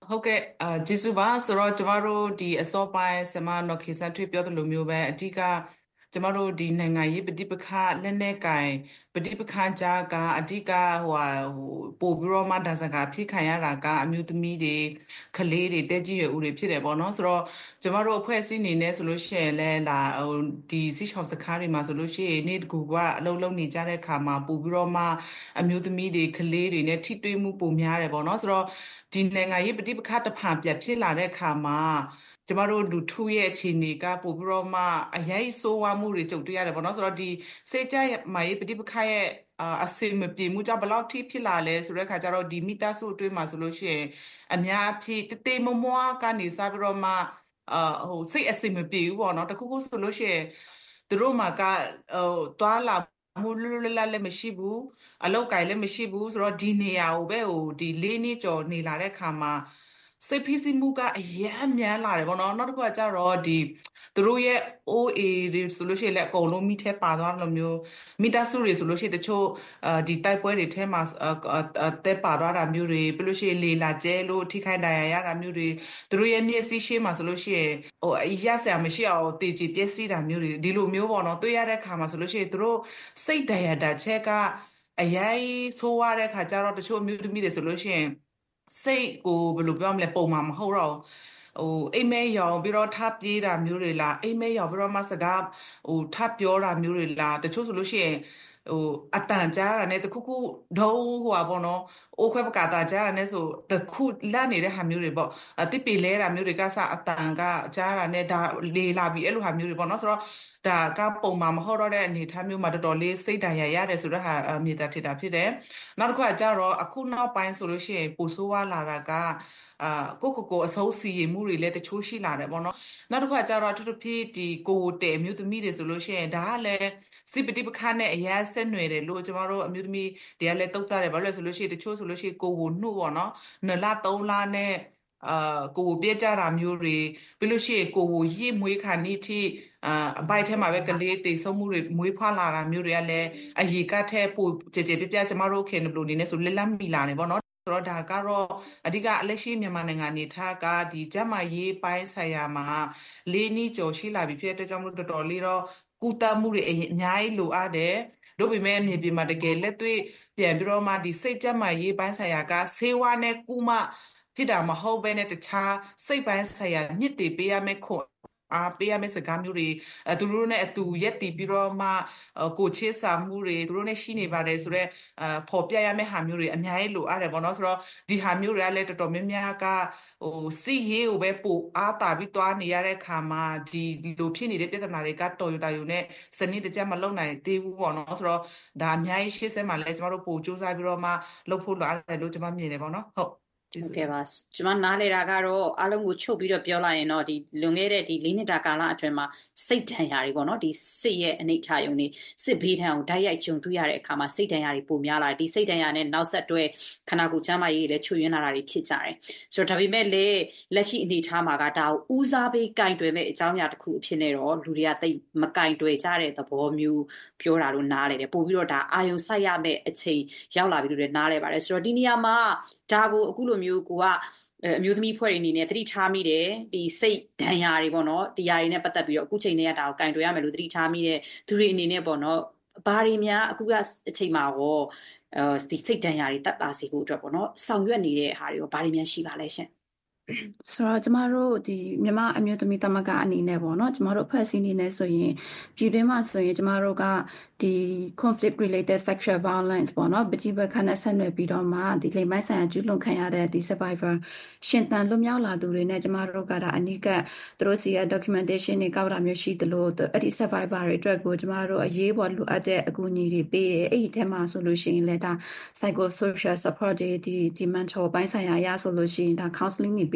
ဟုတ်ကဲ့အာကျေးဇူးပါဆိုတော့ကျမတို့ဒီအစောပိုင်းဆမနော်ခေစံထွေပြောသလိုမျိုးပဲအဓိကကျမတို့ဒီနိုင်ငံရေးပဋိပက္ခလက်နက်ကင်ပဋိပက္ခကြားကအဓိကဟိုဟိုပို့ပြီးတော့မှဒါစကားဖြစ်ခံရတာကအမျိုးသမီးတွေကလေးတွေတက်ကြီးရွယ်ဦးတွေဖြစ်တယ်ပေါ့နော်ဆိုတော့ကျမတို့အဖွဲ့အစည်းအနေနဲ့ဆိုလို့ရှိရင်လည်းလာဟိုဒီစီချောင်စခါးတွေမှာဆိုလို့ရှိရင်နေ့တကူကအလုံးလုံးနေကြတဲ့ခါမှာပို့ပြီးတော့မှအမျိုးသမီးတွေကလေးတွေနဲ့ထိတွေ့မှုပုံများတယ်ပေါ့နော်ဆိုတော့ဒီနိုင်ငံရေးပဋိပက္ခတစ်ဖန်ပြတ်ဖြစ်လာတဲ့ခါမှာကျမတို့လူထုရဲ့အခြေအနေကပို့ပြီးတော့မှအရေးဆိုးဝါးမှုတွေကြုံတွေ့ရတယ်ပေါ့နော်ဆိုတော့ဒီစေကြမှာရေးပဋိပက္ခရဲ့အစင်မပြေမှုကြောင့်ဘယ်လောက်ထိဖြစ်လာလဲဆိုတဲ့ခါကျတော့ဒီမိသားစုအတွင်းမှာဆိုလို့ရှိရင်အများအဖြစ်တေးတေးမမွားကနေစပြီးတော့မှအာဟိုစိတ်အစင်မပြေဘူးပေါ့နော်တခုခုဆိုလို့ရှိရင်သူတို့မှာကဟိုတွာလာမူလလလလည်းမရှိဘူးအလောက်ကိုင်လည်းမရှိဘူးဆိုတော့ဒီနေရာကိုပဲဟိုဒီလေးနှစ်ကျော်နေလာတဲ့ခါမှာစိတ်ဖိစီးမှုကအရန်များလာတယ်ပေါ့နော်နောက်တစ်ခုကကြတော့ဒီသူတို့ရဲ့ โอ เอ တွေဆိုလို့ရှိရင်လည်းအကုန်လုံးမိထဲပါသွားလို့မျိုးမိသားစုတွေဆိုလို့ရှိရင်တချို့အဲဒီတိုက်ပွဲတွေထဲမှာတဲပါသွားတာမျိုးတွေပြီးလို့ရှိရင်လေလာကျဲလို့ထိခိုက်ဒဏ်ရာရတာမျိုးတွေသူတို့ရဲ့မျက်စိရှေ့မှာဆိုလို့ရှိရင်ဟိုရဆရာမရှိအောင်တေချီပျက်စီးတာမျိုးတွေဒီလိုမျိုးပေါ့နော်တွေ့ရတဲ့ခါမှာဆိုလို့ရှိရင်သူတို့စိတ်ဒဏ်ရာတာချက်ကအရင်ဆိုးရတဲ့ခါကျတော့တချို့မျိုးသမီးတွေဆိုလို့ရှိရင်စိတ်ကိုဘယ်လိုပြောမလဲပုံမှန်မဟုတ်တော့ဟိုအိမ်မဲရောင်ပြီးတော့ထပ်ပြေးတာမျိုးတွေလားအိမ်မဲရောင်ပြီးတော့မှစကားဟိုထပ်ပြောတာမျိုးတွေလားတချို့ဆိုလို့ရှိရင်ဟိုအတန်ကြားတာနဲ့တခုခုဒုံဟိုပါပေါ့နော်အိုးခွဲပကာတာကြားတာနဲ့ဆိုတခုလန့်နေတဲ့ဟာမျိုးတွေပေါ့အတိပေလဲတာမျိုးတွေကစအတန်ကကြားတာနဲ့ဒါလေလာပြီးအဲ့လိုဟာမျိုးတွေပေါ့နော်ဆိုတော့ဒါကပုံမှန်မဟုတ်တော့တဲ့အနေထားမျိုးမှာတော်တော်လေးစိတ်ဓာတ်ရရတယ်ဆိုတော့ဟာမြေတာထစ်တာဖြစ်တယ်နောက်တစ်ခုကကြတော့အခုနောက်ပိုင်းဆိုလို့ရှိရင်ပူဆိုးဝါလာတာကအာကိုကိုကိုအစိုးစီရင်မှုတွေလည်းတချို့ရှိလာတယ်ပေါ့နော်နောက်တစ်ခုကကြတော့အထူးသဖြင့်ဒီကိုတဲ့မျိုးသမီးတွေဆိုလို့ရှိရင်ဒါကလည်းစိပတိပခါနဲ့အရာဆက်နွယ်တယ်လို့ကျမတို့အမျိုးသမီးတွေကလည်းတုတ်တာတယ်ဘာလို့လဲဆိုလို့ရှိရင်တချို့ဆိုလို့ရှိရင်ကိုကိုနှုတ်ပေါ့နော်နှစ်လသုံးလနဲ့အာကိုပြကြတာမျိုးတွေပြီးလို့ရှိရင်ကိုကိုရစ်မွေးခါနိထိအာအပိုက်ထဲမှာပဲကလေးတေဆုံးမှုတွေမွေးဖွားလာတာမျိုးတွေကလည်းအရေကထက်ပိုကြကြပြပြကျမတို့ခင်ဘလို့နေနေဆိုလက်လက်မိလာနေပေါ့နော်ဆိုတော့ဒါကတော့အဓိကအလက်ရှိမြန်မာနိုင်ငံနေထားကဒီကျမရေးပိုင်းဆိုင်ရာမှာလေးနှစ်ကျော်ရှိလာပြီဖြစ်တဲ့ကြောင့်မလို့တော်တော်လေးတော့ကုသမှုတွေအများကြီးလိုအပ်တယ်တို့ပေမဲ့မြေပြင်မှာတကယ်လက်တွေ့ပြန်ပြီးတော့မှဒီစိတ်ကျမရေးပိုင်းဆိုင်ရာကဆေးဝါးနဲ့ကုမဖြစ်တာမဟုတ်ဘဲနဲ့တခြားစိတ်ပိုင်းဆိုင်ရာမြစ်တည်ပေးရမယ့်ခွန်အားပေးရမယ့်စကားမျိုးတွေအဲသူတို့နဲ့အတူရက်တည်ပြီးတော့မှကိုချစ်စာမှုတွေသူတို့နဲ့ရှိနေပါတယ်ဆိုတော့အပေါ်ပြရမယ့်ဟာမျိုးတွေအများကြီးလိုအပ်တယ်ပေါ့နော်ဆိုတော့ဒီဟာမျိုးတွေကလည်းတော်တော်များများကဟိုစီရေးကိုပဲပို့အားတာပြီးသွားနေရတဲ့ခါမှာဒီလိုဖြစ်နေတဲ့ပြဿနာတွေကတော်ရတာယူနဲ့စနစ်တကျမလုံနိုင်သေးဘူးပေါ့နော်ဆိုတော့ဒါအများကြီးရှေ့ဆက်မှာလည်းကျမတို့ပို့စူးစမ်းပြီးတော့မှလုပ်ဖို့လိုအပ်တယ်လို့ကျမမြင်တယ်ပေါ့နော်ဟုတ်ဟုတ်ကဲ့ပါကျွန်မနားလေတာကတော့အားလုံးကိုချုပ်ပြီးတော့ပြောလိုက်ရင်တော့ဒီလွန်ခဲ့တဲ့ဒီလေးနှစ်တာကာလအတွင်းမှာစိတ်ဒဏ်ရာတွေပေါ့နော်ဒီစိတ်ရဲ့အနိဋ္ဌာယုံတွေစစ်ဘေးဒဏ်ကိုဓာတ်ရိုက်ကြုံတွေ့ရတဲ့အခါမှာစိတ်ဒဏ်ရာတွေပိုများလာတယ်ဒီစိတ်ဒဏ်ရာနဲ့နောက်ဆက်တွဲခန္ဓာကိုယ်ကျန်းမာရေးတွေလည်းချွတ်ယွင်းလာတာတွေဖြစ်ကြတယ်ဆိုတော့ဒါပေမဲ့လည်းလက်ရှိအနေအထားမှာကဒါကိုဦးစားပေးကင်တွယ်မဲ့အကြောင်းအရာတစ်ခုအဖြစ်နဲ့တော့လူတွေကတိတ်မကင်တွယ်ကြတဲ့သဘောမျိုးပြောတာလို့နားလေတယ်ပို့ပြီးတော့ဒါအာယုံစိုက်ရမဲ့အချိန်ရောက်လာပြီလို့လည်းနားလေပါတယ်ဆိုတော့ဒီနေရာမှာဒါကိုအခုလိုမျိုးကိုကအမျိုးသမီးဖွဲ့တွေအနေနဲ့သတိထားမိတယ်ဒီစိတ်ဒဏ်ရာတွေပေါ့နော်တရားတွေနဲ့ပတ်သက်ပြီးတော့အခုချိန်နဲ့ဒါကိုကင်တွယ်ရမယ်လို့သတိထားမိတဲ့သူတွေအနေနဲ့ပေါ့နော်ဘာတွေများအခုကအချိန်မှာရောအဲဒီစိတ်ဒဏ်ရာတွေတတ်တာစီဖို့အတွက်ပေါ့နော်ဆောင်ရွက်နေတဲ့ဟာတွေရောဘာတွေများရှိပါလဲရှင်ဆိုတော့ကျမတို့ဒီမြန်မာအမျိုးသမီးသမဂ္ဂအနေနဲ့ပေါ့နော်ကျမတို့အဖွဲ့အစည်းအနေနဲ့ဆိုရင်ပြည်တွင်းမှာဆိုရင်ကျမတို့ကဒီ conflict related sexual violence ပေါ့နော်ပဋိပက္ခနဲ့ဆက်နွယ်ပြီးတော့မှဒီလိင်ပိုင်းဆိုင်ရာကျူးလွန်ခံရတဲ့ဒီ survivor ရှင်သန်လွတ်မြောက်လာသူတွေနဲ့ကျမတို့ကဒါအနိကသူတို့စီရဲ့ documentation တွေကောက်တာမျိုးရှိသလိုအဲ့ဒီ survivor တွေအတွက်ကိုကျမတို့အရေးပေါ်လိုအပ်တဲ့အကူအညီတွေပေးတယ်အဲ့ဒီထဲမှာဆိုလို့ရှိရင်လည်းဒါ psycho social support တွေဒီဒီ mental ပိုင်းဆိုင်ရာရဆိုလို့ရှိရင်ဒါ counseling တွေပေး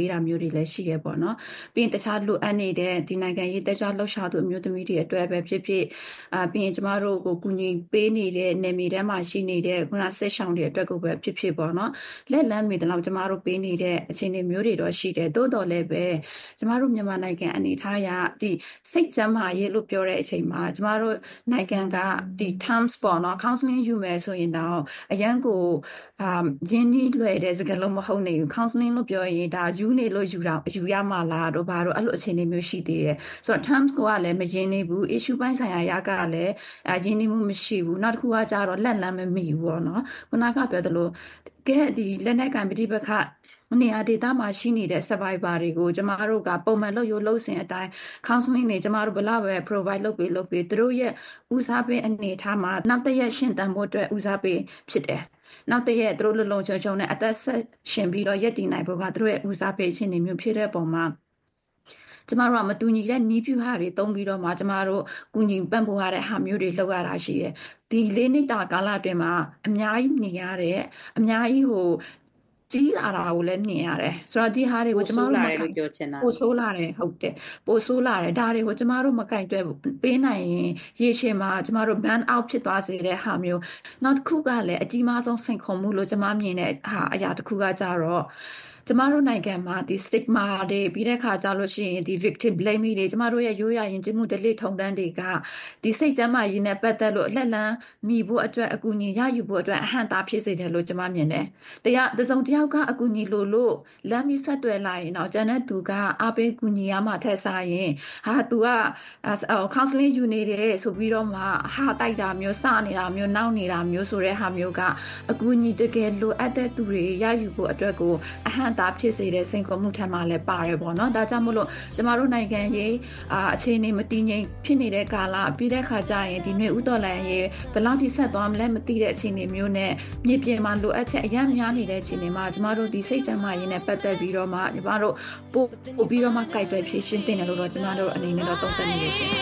ပေးတာမျိုးတွေလည်းရှိခဲ့ပေါ့နော်ပြီးရင်တခြားလိုအပ်နေတဲ့ဒီနိုင်ငံရေးတက်ကြွလှုပ်ရှားသူအမျိုးသမီးတွေအတွက်ပဲဖြစ်ဖြစ်အာပြီးရင်ကျမတို့ကိုကူညီပေးနေတဲ့နေမီထဲမှာရှိနေတဲ့ခုနဆက်ဆောင်တွေအတွက်ကိုပဲဖြစ်ဖြစ်ပေါ့နော်လက်လန်းမီတလောက်ကျမတို့ပေးနေတဲ့အခြေအနေမျိုးတွေတော့ရှိတယ်တိုးတော်လည်းပဲကျမတို့မြန်မာနိုင်ငံအနေထားရဒီစိတ်ကျန်းမာရေးလို့ပြောတဲ့အချိန်မှာကျမတို့နိုင်ငံကဒီ terms ပေါ့နော် counseling ယူမယ်ဆိုရင်တော့အရန်ကိုအာရင်းနှီးလွယ်တဲ့စကားလုံးမဟုတ်နေဘူး counseling လို့ပြောရင်ဒါယူနေလို့ယူတာယူရမှာလားတော့ဘာလို့အဲ့လိုအခြေအနေမျိုးရှိသေးတယ်ဆိုတော့ terms ကလည်းမရင်းနေဘူး issue ပိုင်းဆိုင်ရာရကလည်းအရင်းနှီးမှုမရှိဘူးနောက်တစ်ခုကကြတော့လက်လန်းမမိဘူးပေါ့နော်ခုနကပြောသလိုကဲဒီလက်နက်ကံပဋိပက္ခနေရာဒေသမှာရှိနေတဲ့ survivor တွေကိုကျမတို့ကပုံမှန်လို့ရလို့စင်အတိုင်း counseling တွေကျမတို့ဘလောက်ပဲ provide လုပ်ပေးလုပ်ပေးသူတို့ရဲ့ဦးစားပေးအနေထားမှာနောက်တစ်ရက်ရှင်းတန်ဖို့အတွက်ဦးစားပေးဖြစ်တယ်နောက်တရက်သူတို့လုံလုံချုံချုံနဲ့အသက်ဆက်ရှင်ပြီးတော့ရက်တည်နိုင်ဖို့ကသူတို့ရဲ့ဦးစားပေးခြင်းတွေမျိုးဖြစ်တဲ့ပုံမှာကျမတို့ကမတူညီတဲ့နီးပြူဟာတွေတုံးပြီးတော့မှကျမတို့ကူညီပံ့ပိုးရတဲ့ဟာမျိုးတွေလုပ်ရတာရှိတယ်ဒီလေးနှစ်တာကာလအတွင်းမှာအများကြီးမြင်ရတဲ့အများကြီးဟိုကြီးလာတာကိုလည်းမြင်ရတယ်ဆိုတော့ဒီဟာတွေကိုကျမတို့လာတယ်လို့ပြောချင်တာပိုဆိုးလာတယ်ဟုတ်တယ်ပိုဆိုးလာတယ်ဒါတွေကိုကျမတို့မကင်တွဲပေးနိုင်ရင်ရေရှည်မှာကျမတို့ ban out ဖြစ်သွားစေတဲ့ဟာမျိုးနောက်တစ်ခုကလည်းအကြီးမားဆုံးစိန်ခေါ်မှုလို့ကျမမြင်တဲ့ဟာအရာတစ်ခုကကြတော့ကျမတို့နိုင်ငံမှာဒီ stigma တွေပြီးတဲ့ခါကြလို့ရှိရင်ဒီ victim blame တွေကျမတို့ရဲ့ရိုးရာယဉ်ကျေးမှုဒလိထုံတန်းတွေကဒီစိတ်ကျန်းမာရေးနဲ့ပတ်သက်လို့အလက်လန်းမိဖို့အတွက်အကူအညီရယူဖို့အတွက်အဟန့်တားဖြစ်စေတယ်လို့ကျမမြင်တယ်။တရားတစုံတစ်ယောက်ကအကူအညီလိုလို့လမ်းပြီးဆက်တွယ်လာရင်တော့ကျန်တဲ့သူကအပေးကူညီရမှထက်စားရင်ဟာ तू က counseling ယူနေတယ်ဆိုပြီးတော့မှဟာတိုက်တာမျိုးစနေတာမျိုးနောက်နေတာမျိုးဆိုတဲ့ဟာမျိုးကအကူအညီတကယ်လိုအပ်တဲ့သူတွေရယူဖို့အတွက်ကိုအဟန့်တာဖြစ်စေတဲ့စိန်ခေါ်မှုထက်မှလည်းပါတယ်ပေါ့နော်ဒါကြောင့်မို့လို့ကျမတို့နိုင်ငံရေးအာအခြေအနေမတည်ငြိမ်ဖြစ်နေတဲ့ကာလပြီးတဲ့ခါကျရင်ဒီနေ့ဥတော်လန်ရေးဘယ်လောက်ထိဆက်သွားမလဲမသိတဲ့အခြေအနေမျိုးနဲ့မြေပြင်မှာလိုအပ်ချက်အများများနေတဲ့အခြေအနေမှာကျမတို့ဒီစိတ်ချမ်းသာရေးနဲ့ပတ်သက်ပြီးတော့မှကျမတို့ပို့ပို့ပြီးတော့မှကြိုက်ပဲဖြည့်ရှင်းတင်တယ်လို့တော့ကျမတို့အနေနဲ့တော့သုံးသပ်နေရရှင်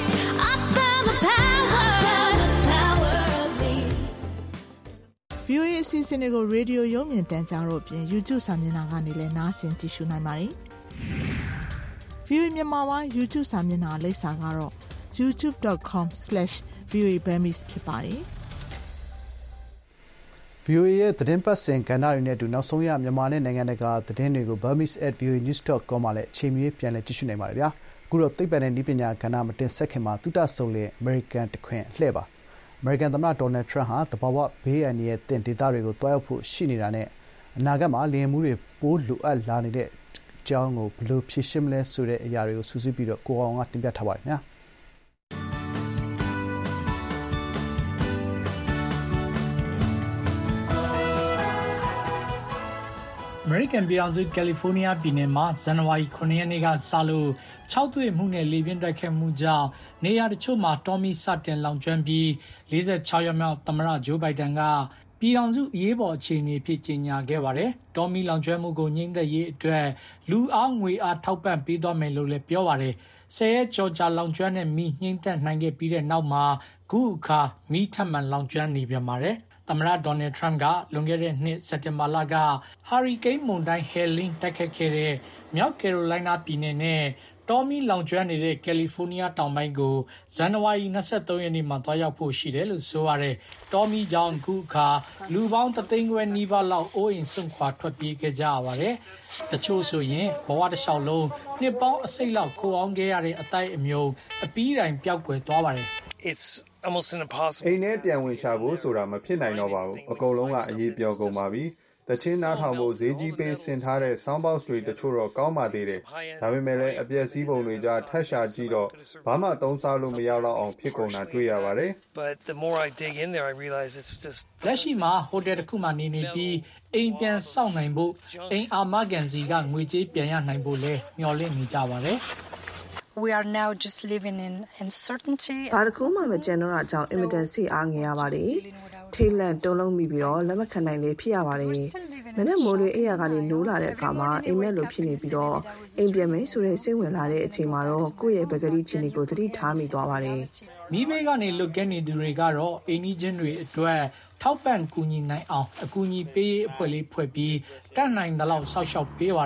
ဗီအိုအေ အစီအစဉ်တွေကို ရေဒီယိုရုပ်မြင်သံကြားတို့အပြင် YouTube စာမျက်နှာကနေလည်းနားဆင်ကြည့်ရှုနိုင်ပါတယ်။ ဗီအိုအေ မြန်မာပိုင်း YouTube စာမျက်နှာလိပ်စာကတော့ ยูทูบ ဒอท คอม စလက်ရှ် ဗီအိုအေ ဘမ်မီစ် ဖြစ်ပါတယ်။ ဗီအိုအေ ရဲ့သတင်းပတ်စဉ်ကဏ္ဍတွေနဲ့အတူနောက်ဆုံးရမြန်မာနဲ့နိုင်ငံတကာသတင်းတွေကို burmese at v o a news dot com မှာလည်းအချိန်မီပြန်လည်ကြည့်ရှုနိုင်ပါတယ်ဗျာ။အခုတော့သိပ္ပံနဲ့နည်းပညာကဏ္ဍမတင်ဆက်ခင်မှာသုတဆုံလင်အမေရိကန်တခွင်လှည့်ပါအမေရိကန်သမ္မတဒေါ်နယ်ထရန့်ဟာသဘာဝဘေးအန္တရာယ်သင့်ဒေသတွေကိုတွားရောက်ဖို့ရှိနေတာနဲ့အနာဂတ်မှာလေယာဉ်မှုတွေပိုးလိုအပ်လာနေတဲ့အကြောင်းကိုဘယ်လိုဖြေရှင်းမလဲဆိုတဲ့အရာတွေကိုစူးစီးပြီးတော့ကိုအောင်ကတင်ပြထားပါတယ်နော်အမေရိကန်ပြည်ထောင်စုကယ်လီဖိုးနီးယားပြည်နယ်မှာဇန်နဝါရီခုနှစ်ရက်နေ့ကစလို့ခြောက်သွေ့မှုနဲ့လေပြင်းတိုက်ခတ်မှုကြောင့်နေရာတချို့မှာတောမီစတင်လောင်ကျွမ်းပြီးလေးสิบหกရက်မြောက်သမ္မတဂျိုးဘိုင်ဒန်ကပြည်ထောင်စုအရေးပေါ်အခြေအနေဖြစ်ကြေညာခဲ့ပါတယ်။တောမီလောင်ကျွမ်းမှုကိုငြိမ်းသက်ရေးအတွက်လူအားငွေအားထောက်ပံ့ပေးသွားမယ်လို့လည်းပြောပါတယ်။ဆယ်ရက်ကျော်ကြာလောင်ကျွမ်းတဲ့မီးငြိမ်းသက်နိုင်ခဲ့ပြီးတဲ့နောက်မှာခုအခါမီးထပ်မံလောင်ကျွမ်းနေပြန်ပါတယ်။သမ္မတဒေါ်နယ်ထရန့်ကလွန်ခဲ့တဲ့နှစ်စက်တင်ဘာလကဟာရီကိန်းမုန်တိုင်းဟယ်လင်းတိုက်ခတ်ခဲ့တဲ့မြောက်ကယ်ရိုလိုင်းနားပြည်နယ်နဲ့တောမီလောင်ကျွမ်းနေတဲ့ကယ်လီဖိုးနီးယားတောင်ပိုင်းကိုဇန်နဝါရီ၂၃ရက်နေ့မှာတွားရောက်ဖို့ရှိတယ်လို့ဆိုရတယ်။တောမီကြောင့်ခုအခါလူပေါင်းတသိန်းခွဲနီးပါးလောက်အိုးအိမ်စွန့်ခွာထွက်ပြေးခဲ့ကြရပါတယ်။တချို့ဆိုရင်ဘဝတစ်လျှောက်လုံးနှစ်ပေါင်းအစိတ်လောက်ခိုအောင်ခဲ့ရတဲ့အတိုက်အမြုံအပီးတိုင်ပျောက်ကွယ်သွားပါတယ်။ It's almost impossible အိမ်ထဲပြန်ဝင်ရှာဖို့ဆိုတာမဖြစ်နိုင်တော့ပါဘူးအကုန်လုံးကအရေးပြောကုန်ပါပြီတချင်းနားထောင်ဖို့ဈေးကြီးပေးဆင်ထားတဲ့ sound box တွေတချို့တော့ကောင်းပါသေးတယ်ဒါပေမဲ့လည်းအပျက်စီးပုံတွေကြားထက်ရှာကြည့်တော့ဘာမှသုံးစားလို့မရတော့အောင်ဖြစ်ကုန်တာတွေ့ရပါတယ် But the more I dig in there I realize it's just လက်ရှိမှာဟိုတယ်တစ်ခုမှနေနေပြီးအိမ်ပြန်စောင့်နိုင်ဖို့အိမ်အာမခံစီကငွေကြေးပြန်ရနိုင်ဖို့လဲမျှော်လင့်နေကြပါတယ် We are now just living in uncertainty. ဘာတခုမှမကြံတော့တာကြောင့်အင်မတန်စိတ်အားငယ်ရပါတယ်။ထိတ်လန့်တုန်လှုပ်မိပြီးတော့လက်မခံနိုင်လေဖြစ်ရပါတယ်။မနေ့မိုးလေးအိယာကနေနိုးလာတဲ့အခါမှာအိမ်မက်လိုဖြစ်နေပြီးတော့အိမ်ပြန်မယ်ဆိုတဲ့စိတ်ဝင်လာတဲ့အချိန်မှာတော့ကိုယ့်ရဲ့ပကတိချင်းကိုသတိထားမိသွားပါတယ်။မိဘေးကနေလွတ်ကဲနေသူတွေကတော့အိမ်ကြီးချင်းတွေအတွက်ထောက်ပံ့ကူညီနိုင်အောင်အကူအညီပေးရေးအဖွဲ့လေးဖွဲ့ပြီးတတ်နိုင်သလောက်ဆောက်ရှောက်ပေးပါတယ်။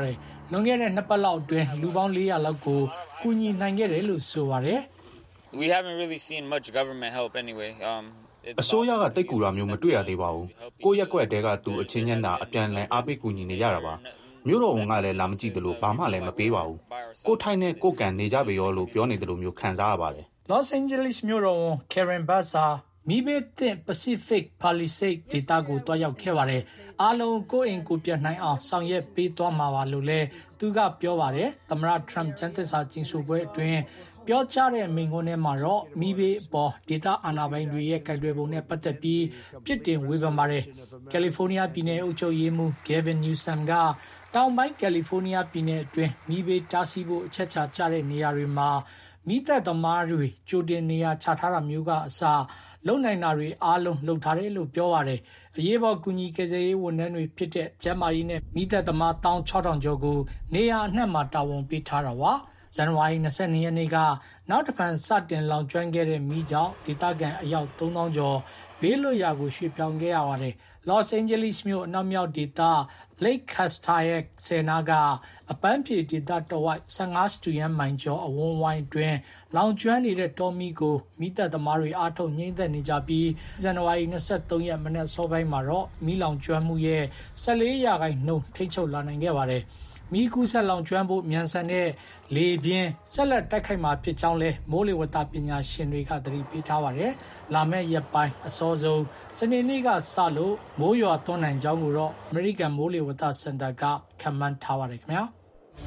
လွန်ခဲ့တဲ့နှစ်ပတ်လောက်အတွင်းလူပေါင်း၄၀၀လောက်ကိုကူညီနိုင်ခဲ့တယ်လို့ဆိုပါတယ် We haven't really seen much government help anyway. Um အစိုးရကတိတ်ကူတာမျိုးမတွေ့ရသေးပါဘူးကိုရက်ကွက်တဲကသူအချင်းချင်းသာအပြန်လည်အားပေးကူညီနေရတာပါမြို့တော်ဝန်ကလည်းလာမကြည့်တယ်လို့ဘာမှလည်းမပေးပါဘူးကိုထိုင်နဲ့ကိုကန်နေကြပေရောလို့ပြောနေတယ်လို့မျိုးခံစားရပါတယ် Los Angeles မြို့တော်ဝန် Karen Bass ဟာမိဘတဲ့ Pacific Palisades ဒေသကိုတွားရောက်ခဲ့ပါတယ်အားလုံးကိုအိမ်ကိုပြတ်နိုင်အောင်ဆောင်ရွက်ပေးသွားမှာပါလို့လည်းသူကပြောပါတယ်သမ္မတ Trump ကျန်းသစ္စာကျင်းစုပွဲအတွင်းပြောကြားတဲ့မိန့်ခွန်းထဲမှာတော့မိဘအပေါ်ဒေသအာဏာပိုင်တွေရဲ့ကန့်ကွက်ပုံနဲ့ပတ်သက်ပြီးပြစ်တင်ဝေဖန်ပါတယ်ကယ်လီဖိုးနီးယားပြည်နယ်အုပ်ချုပ်ရေးမှူး Gavin Newsom ကတောင်ပိုင်းကယ်လီဖိုးနီးယားပြည်နယ်အတွင်းမိဘတားဆီးဖို့အချက်ချကြတဲ့နေရာတွေမှာမိသက်သမားတွေကြိုတင်နေရာချထားတာမျိုးကအစလုံနိုင်တာတွေအားလုံးလုပ်ထားတယ်လို့ပြောပါတယ်အရေးပေါ်ကူညီကယ်ဆယ်ရေးဝန်ထမ်းတွေဖြစ်တဲ့ကျန်းမာရေးနဲ့မိသက်သမား၁၆၀၀၀ကျော်ကိုနေရာအနှံ့မှာတာဝန်ပေးထားတာပါဇန်နဝါရီ၂၂ရက်နေ့ကနောက်တစ်ဖန်စတင်လောင်ကျွမ်းခဲ့တဲ့မီးကြောင့်ဒေသခံအယောက်၃သောင်းကျော်ဘေးလွတ်ရာကိုရွှေ့ပြောင်းခဲ့ရပါတယ်။ Los Angeles မြို့အနောက်မြောက်ဒေသ Lake Castaic ဆယ်နာကအပန်းဖြေဒေသတဝိုက်၁၅စတူယန်မိုင်ကျော်အဝန်းဝိုင်းတွင်လောင်ကျွမ်းနေတဲ့တောမီးကိုမိသက်သမားတွေအားထုတ်ငြိမ်းသက်နေကြပြီးဇန်နဝါရီ၂၃ရက်မနက်စောပိုင်းမှာတော့မီးလောင်ကျွမ်းမှုရဲ့၁၄ရာခိုင်နှုန်းထိန်းချုပ်လာနိုင်ခဲ့ပါတယ်။မီးကူးဆက်လောင်ကျွမ်းဖို့မြန်ဆန်တဲ့လေပြင်းဆက်လက်တိုက်ခိုက်မှာဖြစ်ကြောင်းလဲမိုးလေဝသပညာရှင်တွေကသတိပေးထားပါတယ်။လာမယ့်ရက်ပိုင်းအစောဆုံးစနေနေ့ကစလို့မိုးရွာသွန်းနိုင်ကြောင်းကိုတော့ American မိုးလေဝသစင်တာကခန့်မှန်းထားပါတယ်ခင်ဗျာ။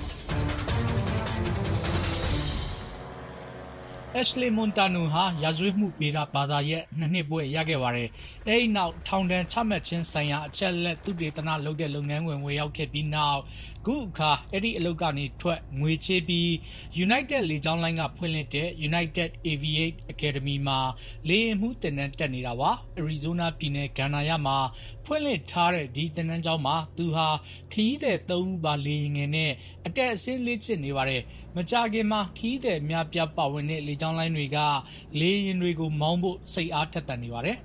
Ashley Montano ဟာရာဇဝတ်မှုပေတာဘာသာရဲ့နှစ်နှစ်ပွဲရခဲ့ပါတယ်။အဲဒီနောက်ထောင်ဒဏ်ချမှတ်ခြင်းဆိုင်ရာအချက်လက်သုတေသနလုပ်တဲ့လုပ်ငန်းဝင်ဝင်ရောက်ခဲ့ပြီးနောက်ခုအခါအဲ့ဒီအလုပ်ကနေထွက်ငွေချေးပြီး United လေကြောင်းလိုင်းကဖွင့်လှစ်တဲ့ United Aviate Academy မှာလေယာဉ်မှုသင်တန်းတက်နေတာပါ။ Arizona ပြည်နယ်ဂန္နာရမှာဖွင့်လှစ်ထားတဲ့ဒီသင်တန်းကျောင်းမှာသူဟာခရီးသည်သုံးဦးပါလေယာဉ်ငယ်နဲ့အတက်အဆင်းလေ့ကျင့်နေပါတယ်။မကြာခင်မှာခရီးသည်များပြပါဝင်တဲ့လေကြောင်းလိုင်းတွေကလေယာဉ်တွေကိုမောင်းဖို့စိတ်အားထက်သန်နေပါတယ်။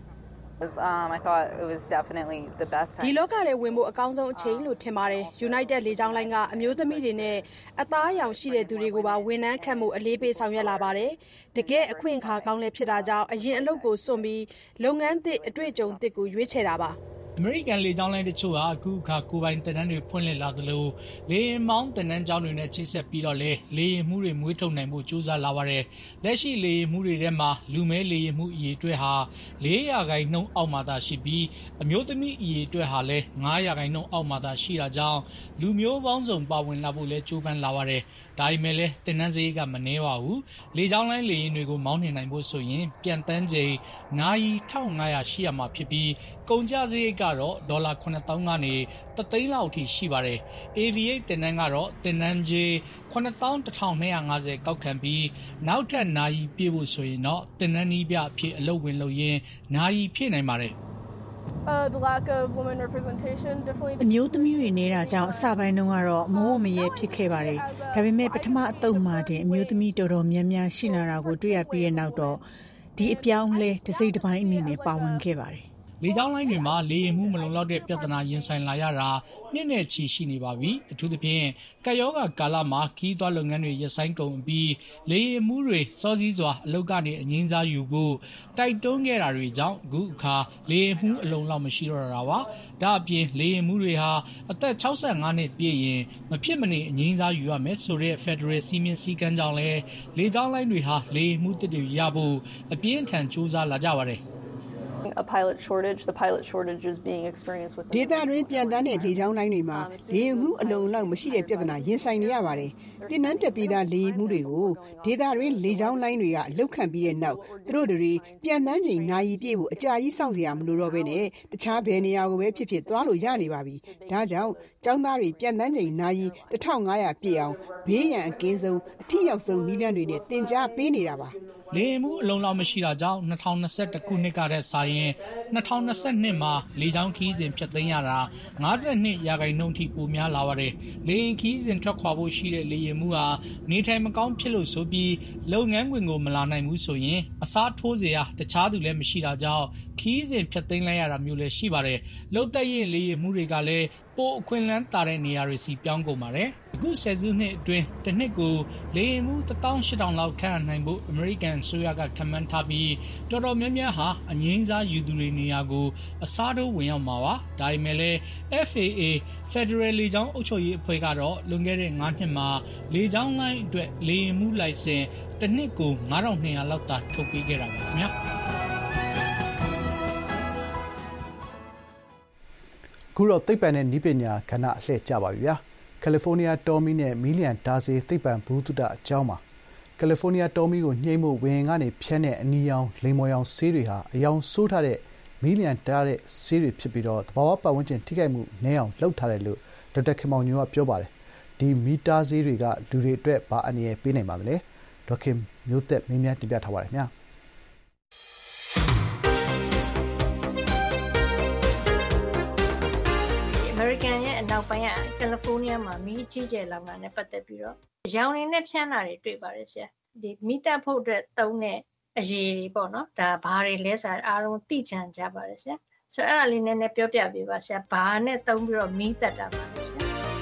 Um, I thought it was definitely the best time. ဒီလောကထဲဝင်ဖို့အကောင်းဆုံးအချိန်လို့ထင်ပါတယ်။ United လေကြောင်းလိုင်းကအမျိုးသမီးတွေနဲ့အသားအရောင်ရှိတဲ့သူတွေကိုပါဝန်ထမ်းခန့်မှုအလေးပေးဆောင်ရွက်လာပါတယ်။တကယ်အခွင့်အခါကောင်းလည်းဖြစ်တာကြောင့်အရင်အလုပ်ကိုစွန့်ပြီးလုပ်ငန်းသစ်အတွေ့အကြုံသစ်ကိုရွေးချယ်တာပါ။ American လေကြောင်းလိုင်းတချို့ဟာအခုအခါကိုပိုင်သင်တန်းတွေဖွင့်လှစ်လာသလိုလေယာဉ်မောင်းသင်တန်းကျောင်းတွေနဲ့ချိတ်ဆက်ပြီးတော့လေလေယာဉ်မှုတွေမွေးထုတ်နိုင်ဖို့ကြိုးစားလာပါတယ်။လက်ရှိလေယာဉ်မှုတွေထဲမှာလူမဲလေယာဉ်မှုအရေးအတွက်ဟာ၄ရာခိုင်နှုန်းအောက်မှာသာရှိပြီးအမျိုးသမီးအရေးအတွက်ဟာလည်း၅ရာခိုင်နှုန်းအောက်မှာသာရှိတာကြောင့်လူမျိုးပေါင်းစုံပါဝင်လာဖို့လည်းကြိုးပမ်းလာပါတယ်။ဒါပေမဲ့လည်းသင်တန်းစရိတ်ကမနည်းပါဘူး။လေကြောင်းလိုင်းလေယာဉ်တွေကိုမောင်းနှင်နိုင်ဖို့ဆိုရင်ပြန်တန်းချိန်နာရီ၁၅၀၀ရှိရမှာဖြစ်ပြီးကုန်ကျစရိတ်ကတော့ဒေါ်လာခုနှစ်သောင်းကနေတစ်သိန်းလောက်အထိရှိပါတယ်။ Aviate သင်တန်းကတော့သင်တန်းကြေးခုနှစ်သောင်းတစ်ထောင်နှစ်ရာငါးဆယ်ကောက်ခံပြီးနောက်ထပ်နာရီပြည့်ဖို့ဆိုရင်တော့သင်တန်းနည်းပြအဖြစ်အလုပ်ဝင်လုပ်ရင်းနာရီဖြည့်နိုင်ပါတယ်။ Uh, the lack of women representation definitely အမျိုးသမီးတွေနေတာကြောင့်အစပိုင်းတုန်းကတော့မဝမရဲဖြစ်ခဲ့ပါတယ်ဒါပေမဲ့ပထမအသုတ်မှာတင်အမျိုးသမီးတော်တော်များများရှိလာတာကိုတွေ့ရပြီးတဲ့နောက်တော့ဒီအပြောင်းလဲတစ်စိတ်တစ်ပိုင်းအနေနဲ့ပါဝင်ခဲ့ပါတယ်လေကြောင်းလိုင်းတွေမှာလေယာဉ်မှုမလုံလောက်တဲ့ပြဿနာရင်ဆိုင်လာရတာနှစ်နဲ့ချီရှိနေပါပြီအထူးသဖြင့်ကယောဂကာလမှာခီးသွွားလုပ်ငန်းတွေရပ်ဆိုင်းကုန်ပြီးလေယာဉ်မှုတွေစောစည်းစွာအလုပ်ကနေအငြင်းစားယူဖို့တိုက်တွန်းခဲ့တာတွေကြောင့်အခုအခါလေယာဉ်မှုအလုံလောက်မရှိတော့တာပါဒါအပြင်လေယာဉ်မှုတွေဟာအသက်၆၅နှစ်ပြည့်ရင်မဖြစ်မနေအငြင်းစားယူရမယ်ဆိုတဲ့ Federal စီမင်းစည်းကမ်းကြောင့်လဲလေကြောင်းလိုင်းတွေဟာလေယာဉ်မှုတစ်တွေရဖို့အပြင်းထန်စူးစမ်းလာကြပါတယ် a pilot shortage the pilot shortage is being experienced with ဒေသတွင်းပြန်တန်းတဲ့လေကြောင်းလိုင်းတွေမှာလေယာဉ်မှုအလုံလောက်မရှိတဲ့ပြဿနာရင်ဆိုင်နေရပါတယ်။တင်နန်းတက်ပြီးသားလေယာဉ်မှုတွေကိုဒေသတွင်းလေကြောင်းလိုင်းတွေကလောက်ခံပြီးတဲ့နောက်သူတို့တွေပြန်တန်းချိန်နာရီပြည့်ဖို့အကြာကြီးစောင့်စရာမလိုတော့ဘဲနဲ့တခြားဘယ်နေရာကိုပဲဖြစ်ဖြစ်သွားလို့ရနေပါပြီ။ဒါကြောင့်ကျောင်းသားတွေပြန်တန်းချိန်နာရီတစ်ထောင်ငါးရာပြည့်အောင်ဘေးရန်အကင်းဆုံးအထီရောက်ဆုံးနည်းလမ်းတွေနဲ့တင်ကြားပေးနေတာပါ။လေယာဉ်မှုအလုံးလောက်မရှိတာကြောင့်၂၀၂၁ခုနှစ်ကတည်းကဆိုရင်၂၀၂၂မှာလေကြောင်းခီးစဉ်ဖြတ်သိမ်းရတာ၅၂ရာခိုင်နှုန်းထိပိုများလာပါတယ်။လေယာဉ်ခီးစဉ်ထွက်ခွာဖို့ရှိတဲ့လေယာဉ်မှုဟာနေထိုင်မကောင်းဖြစ်လို့ဆိုပြီးလုပ်ငန်းခွင်ကိုမလာနိုင်ဘူးဆိုရင်အစားထိုးစရာတခြားသူလည်းမရှိတာကြောင့်ခီးစဉ်ဖြတ်သိမ်းလိုက်ရတာမျိုးလည်းရှိပါတယ်။လုံသက်ရင်လေယာဉ်မှုတွေကလည်းပိုအခွင့်အလမ်းတာတဲ့နေရာတွေစီပြောင်းကုန်ပါတယ်အခုဆယ်စုနှစ်အတွင်းတစ်နှစ်ကိုလေယာဉ်မှုတစ်သောင်းရှစ်ထောင်လောက်ခန့်နိုင်ဖို့အမေရိကန်ဆိုရကခန့်မှန်းထားပြီးတော်တော်များများဟာအငြိမ်းစားယူသူတွေနေရာကိုအစားထိုးဝင်ရောက်မှာပါဒါပေမဲ့လည်း F A A Federal လေကြောင်းအုပ်ချုပ်ရေးအဖွဲ့ကတော့လွန်ခဲ့တဲ့၅နှစ်မှာလေကြောင်းလိုင်းအတွက်လေယာဉ်မှုလိုင်စင်တစ်နှစ်ကိုငါးထောင်နှစ်ရာလောက်သာထုတ်ပေးခဲ့တာပါခင်ဗျာခုတော့သိပ္ပံနဲ့နည်းပညာကဏ္ဍအလှည့်ကျပါပြီဗျာကယ်လီဖိုးနီးယားတောမီနဲ့မီလီယံဒါဇီသိပ္ပံဘူတုဒအကြောင်းမှာကယ်လီဖိုးနီးယားတောမီကိုနှိမ့်မှုဝင်းကနေဖြန်းတဲ့အနီရောင်လိမ်မော်ရောင်ဆေးတွေဟာအယောင်ဆိုးထားတဲ့မီလီယံတားတဲ့ဆေးတွေဖြစ်ပြီးတော့သဘာဝပတ်ဝန်းကျင်ထိခိုက်မှုနည်းအောင်လှုပ်ထားတယ်လို့ဒေါက်တာခင်မောင်ညိုကပြောပါတယ်ဒီမီတာဆေးတွေကလူတွေအတွက်ဘာအန္တရာယ်ပေးနိုင်ပါသလဲဒေါက်ခင်မျိုးသက်မင်းများတင်ပြထားပါတယ်ခင်ဗျာ American ရဲ့အနောက်ပိုင်းကကယ်လီဖိုးနီးယားမှာမီးကြီးကျယ်လောင်တာနဲ့ပတ်သက်ပြီးတော့ရောင်ရင်းနဲ့ဖြန်းတာတွေတွေ့ပါတယ်ဆရာဒီမီးတက်ဖို့အတွက်သုံးတဲ့အရေးတွေပေါ့နော်ဒါဘာတွေလဲဆိုတာအားလုံးသိချင်ကြပါတယ်ဆရာဆိုတော့အဲ့ဒါလေးနည်းနည်းပြောပြပေးပါဆရာဘာနဲ့သုံးပြီးတော့မီးတက်တာပါလဲဆရာ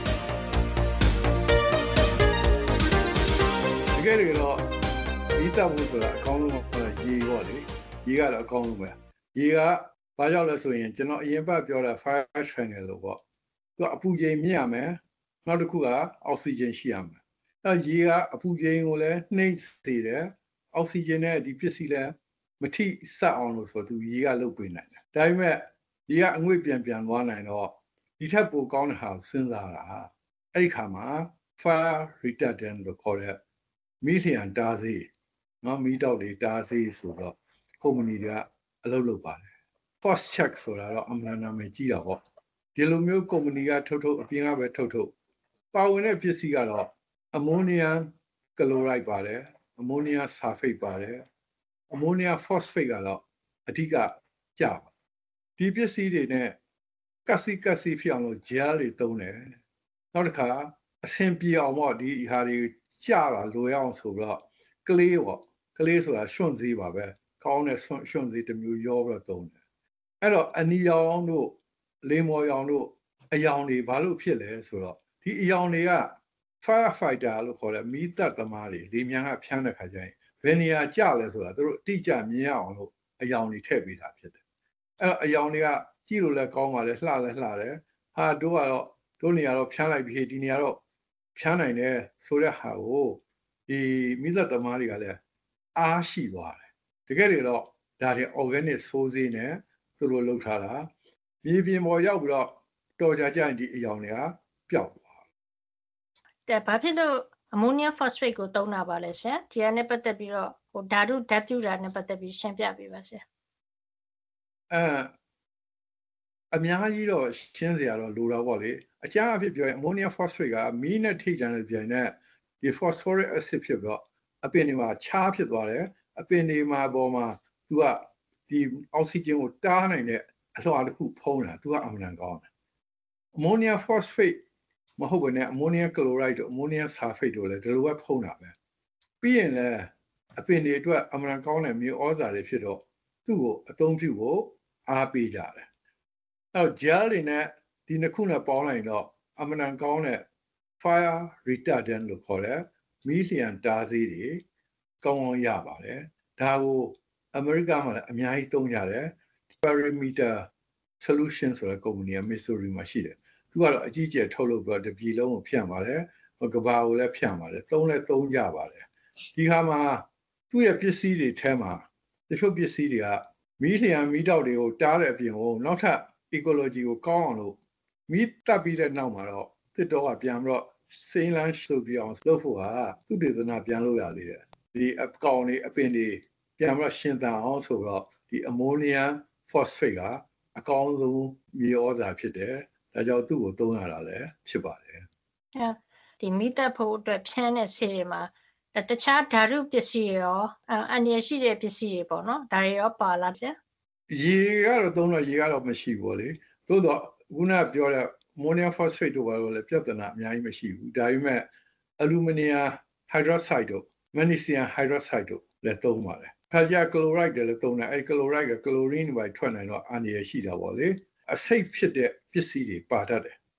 တကယ်တော့မီးတက်ဖို့ဆိုတာအကောင်းဆုံးကရေပေါ့လေရေကတော့အကောင်းဆုံးပဲရေကဘာကြောင့်လဲဆိုရင်ကျွန်တော်အရင်ပတ်ပြောတာ fire triangle လို့ပေါ့သူကအပူချိန်မြင့်ရမယ်နောက်တစ်ခုကအောက်ဆီဂျင်ရှိရမယ်အဲရေကအပူချိန်ကိုလည်းနှိမ့်စေတယ်အောက်ဆီဂျင်နဲ့ဒီပစ္စည်းလည်းမထိစက်အောင်လို့ဆိုသူရေကလုတ်ပေးနိုင်တယ်ဒါပေမဲ့ရေကအငွေ့ပြန်ပြန်သွားနိုင်တော့ဒီထက်ပိုကောင်းတဲ့ဟာကိုစဉ်းစားတာအဲ့ဒီခါမှာ fire retardant လို့ခေါ်တဲ့မီးလျှံတားစေးနော်မီးတောက်တွေတားစေးဆိုတော့ကုမ္ပဏီတွေကအလုပ်လုပ်ပါတယ်First check ဆိုတာတော့အမှန်နာမည်ကြီးတာပေါ့ဒီလိုမျိုးကုမ္ပဏီကထုတ်ထုတ်အပြင်ကပဲထုတ်ထုတ်ပါဝင်တဲ့ပစ္စည်းကတော့အမိုနီယမ်ကလိုရိုက်ပါတယ်အမိုနီယမ်ဆာဖိတ်ပါတယ်အမိုနီယမ်ဖော့စဖိတ်ကတော့အဓိကကျပါဒီပစ္စည်းတွေနဲ့ကက်စီကက်စီဖြစ်အောင်လို့ဂျယ်တွေသုံးတယ်နောက်တစ်ခါအဆင်ပြေအောင်ပေါ့ဒီဟာတွေကျတာလိုရအောင်ဆိုတော့ကလေးပေါ့ကလေးဆိုတာရွှွန့်စည်းပါပဲကောင်းတဲ့ရွှွန့်ရွှွန့်စည်းတစ်မျိုးရောပြီးတော့သုံးတယ်အဲ့တော့အနီရောင်တို့လေမော်ရောင်တို့အယောင်တွေဘာလို့ဖြစ်လဲဆိုတော့ဒီအယောင်တွေက fire fighter လို့ခေါ်တဲ့မီးတပ်သမားတွေလေမြန်ကဖြန်းတဲ့ခါကျရင်ဘယ်နေရာကျလဲဆိုတာသူတို့အတိအကျမြင်ရအောင်လို့အယောင်တွေထည့်ပေးတာဖြစ်တယ်အဲ့တော့အယောင်တွေကကြည့်လို့လည်းကောင်းပါလေလှလည်းလှတယ်ဟာတို့ကတော့တို့နေရာတော့ဖြန်းလိုက်ပြီဒီနေရာတော့ဖြန်းနိုင်တယ်ဆိုတဲ့ဟာကိုဒီမီးတပ်သမားတွေကလည်းအားရှိသွားတယ်တကယ်တော့ဒါတွေ organic ဆိုးစေးနဲ့သူတို့လှုပ်ထားတာမြေပြင်ပေါ်ရောက်ပြီးတော့တော်ကြကြရင်ဒီအယောင်တွေကပျောက်သွားတယ်။ဘာဖြစ်လို့အမိုနီယမ်ဖော့စဖိတ်ကိုသုံးတာပါလဲဆရာ။ဒီကနေ့ပတ်သက်ပြီးတော့ဟိုဓာတုဓာတ်ပြုတာနဲ့ပတ်သက်ပြီးရှင်းပြပေးပါဆရာ။အဲအများကြီးတော့ရှင်းစရာတော့လိုတာပေါ့လေ။အကြမ်းအဖြစ်ပြောရင်အမိုနီယမ်ဖော့စဖိတ်ကမီးနဲ့ထိကြတဲ့ပြိုင်နဲ့ဒီ phosphoric acid ဖြစ်ပြီးတော့အပင်တွေမှာချားဖြစ်သွားတယ်။အပင်တွေမှာပေါ်မှာသူကဒီအောက်ဆီဂျင်ကိုတားနိုင်တဲ့အလွှာတစ်ခုဖုံးတာသူကအမှန်တန်ကောင်းတယ်အမိုနီယမ်ဖော့စဖိတ်မဟုတ်ဘဲနဲ့အမိုနီယမ်ကလိုရိုက်တို့အမိုနီယမ်ဆာဖိတ်တို့လည်းဒီလိုပဲဖုံးတာပဲပြီးရင်လည်းအပင်တွေအတွက်အမှန်တန်ကောင်းတဲ့မြေဩဇာတွေဖြစ်တော့သူ့ကိုအသုံးပြုဖို့အားပေးကြတယ်အဲတော့ gel တွေနဲ့ဒီနှစ်ခုနဲ့ပေါင်းလိုက်တော့အမှန်တန်ကောင်းတဲ့ fire retardant လို့ခေါ်တဲ့မီးလျှံတားဆေးတွေကောင်းကောင်းရပါတယ်ဒါကိုအမေရိကမှာလည်းအများကြီးသုံးကြတယ် Perimeter Solution ဆိုတဲ့ကုမ္ပဏီက Missouri မှာရှိတယ်သူကတော့အကြီးကျယ်ထုတ်လုပ်ပြီးတော့တပြည်လုံးကိုဖြန့်ပါတယ်ကဘာကိုလည်းဖြန့်ပါတယ်သုံးလည်းသုံးကြပါတယ်ဒီခါမှာသူ့ရဲ့ပစ္စည်းတွေထဲမှာတချို့ပစ္စည်းတွေကမီးလျှံမီးတောက်တွေကိုတားတဲ့အပြင်ကိုနောက်ထပ် ecology ကိုကောင်းအောင်လို့မီးတပ်ပြီးတဲ့နောက်မှာတော့တစ်တော့ကပြန်ပြီးတော့စိမ်းလန်းဆိုပြီးအောင်လုပ်ဖို့ဟာသူတေသနာပြန်လုပ်ရသေးတယ်ဒီအကောင်တွေအပင်တွေပြန်ပြီးတော့ရှင်းသန်အောင်ဆိုတော့ဒီအမိုနီယမ်ဖော့စဖိတ်ကအကောင်းဆုံးမြေဩဇာဖြစ်တယ်ဒါကြောင့်သူ့ကိုသုံးရတာလည်းဖြစ်ပါတယ်ဒီမီးတပ်ဖို့အတွက်ဖြန်းတဲ့ဆေးတွေမှာတခြားဓာတုပစ္စည်းတွေရောအန္တရာယ်ရှိတဲ့ပစ္စည်းတွေပေါ့နော်ဒါတွေရောပါလားဗျာရေကတော့သုံးတော့ရေကတော့မရှိဘူးလေသို့တော့ခုနပြောတဲ့ ammonium phosphate တို့ဘာလို့လဲပြဿနာအများကြီးမရှိဘူးဒါပေမဲ့ aluminum hydroxide တို့ magnesium hydroxide တို့လည်းသုံးပါတယ် calcium chloride တွေလည်းသုံးတယ်အဲဒီ chloride က chlorine တွေထွက်နိုင်တော့အန္တရာယ်ရှိတာပေါ့လေအဆိပ်ဖြစ်တဲ့ပစ္စည်းတွေပါတတ်တယ်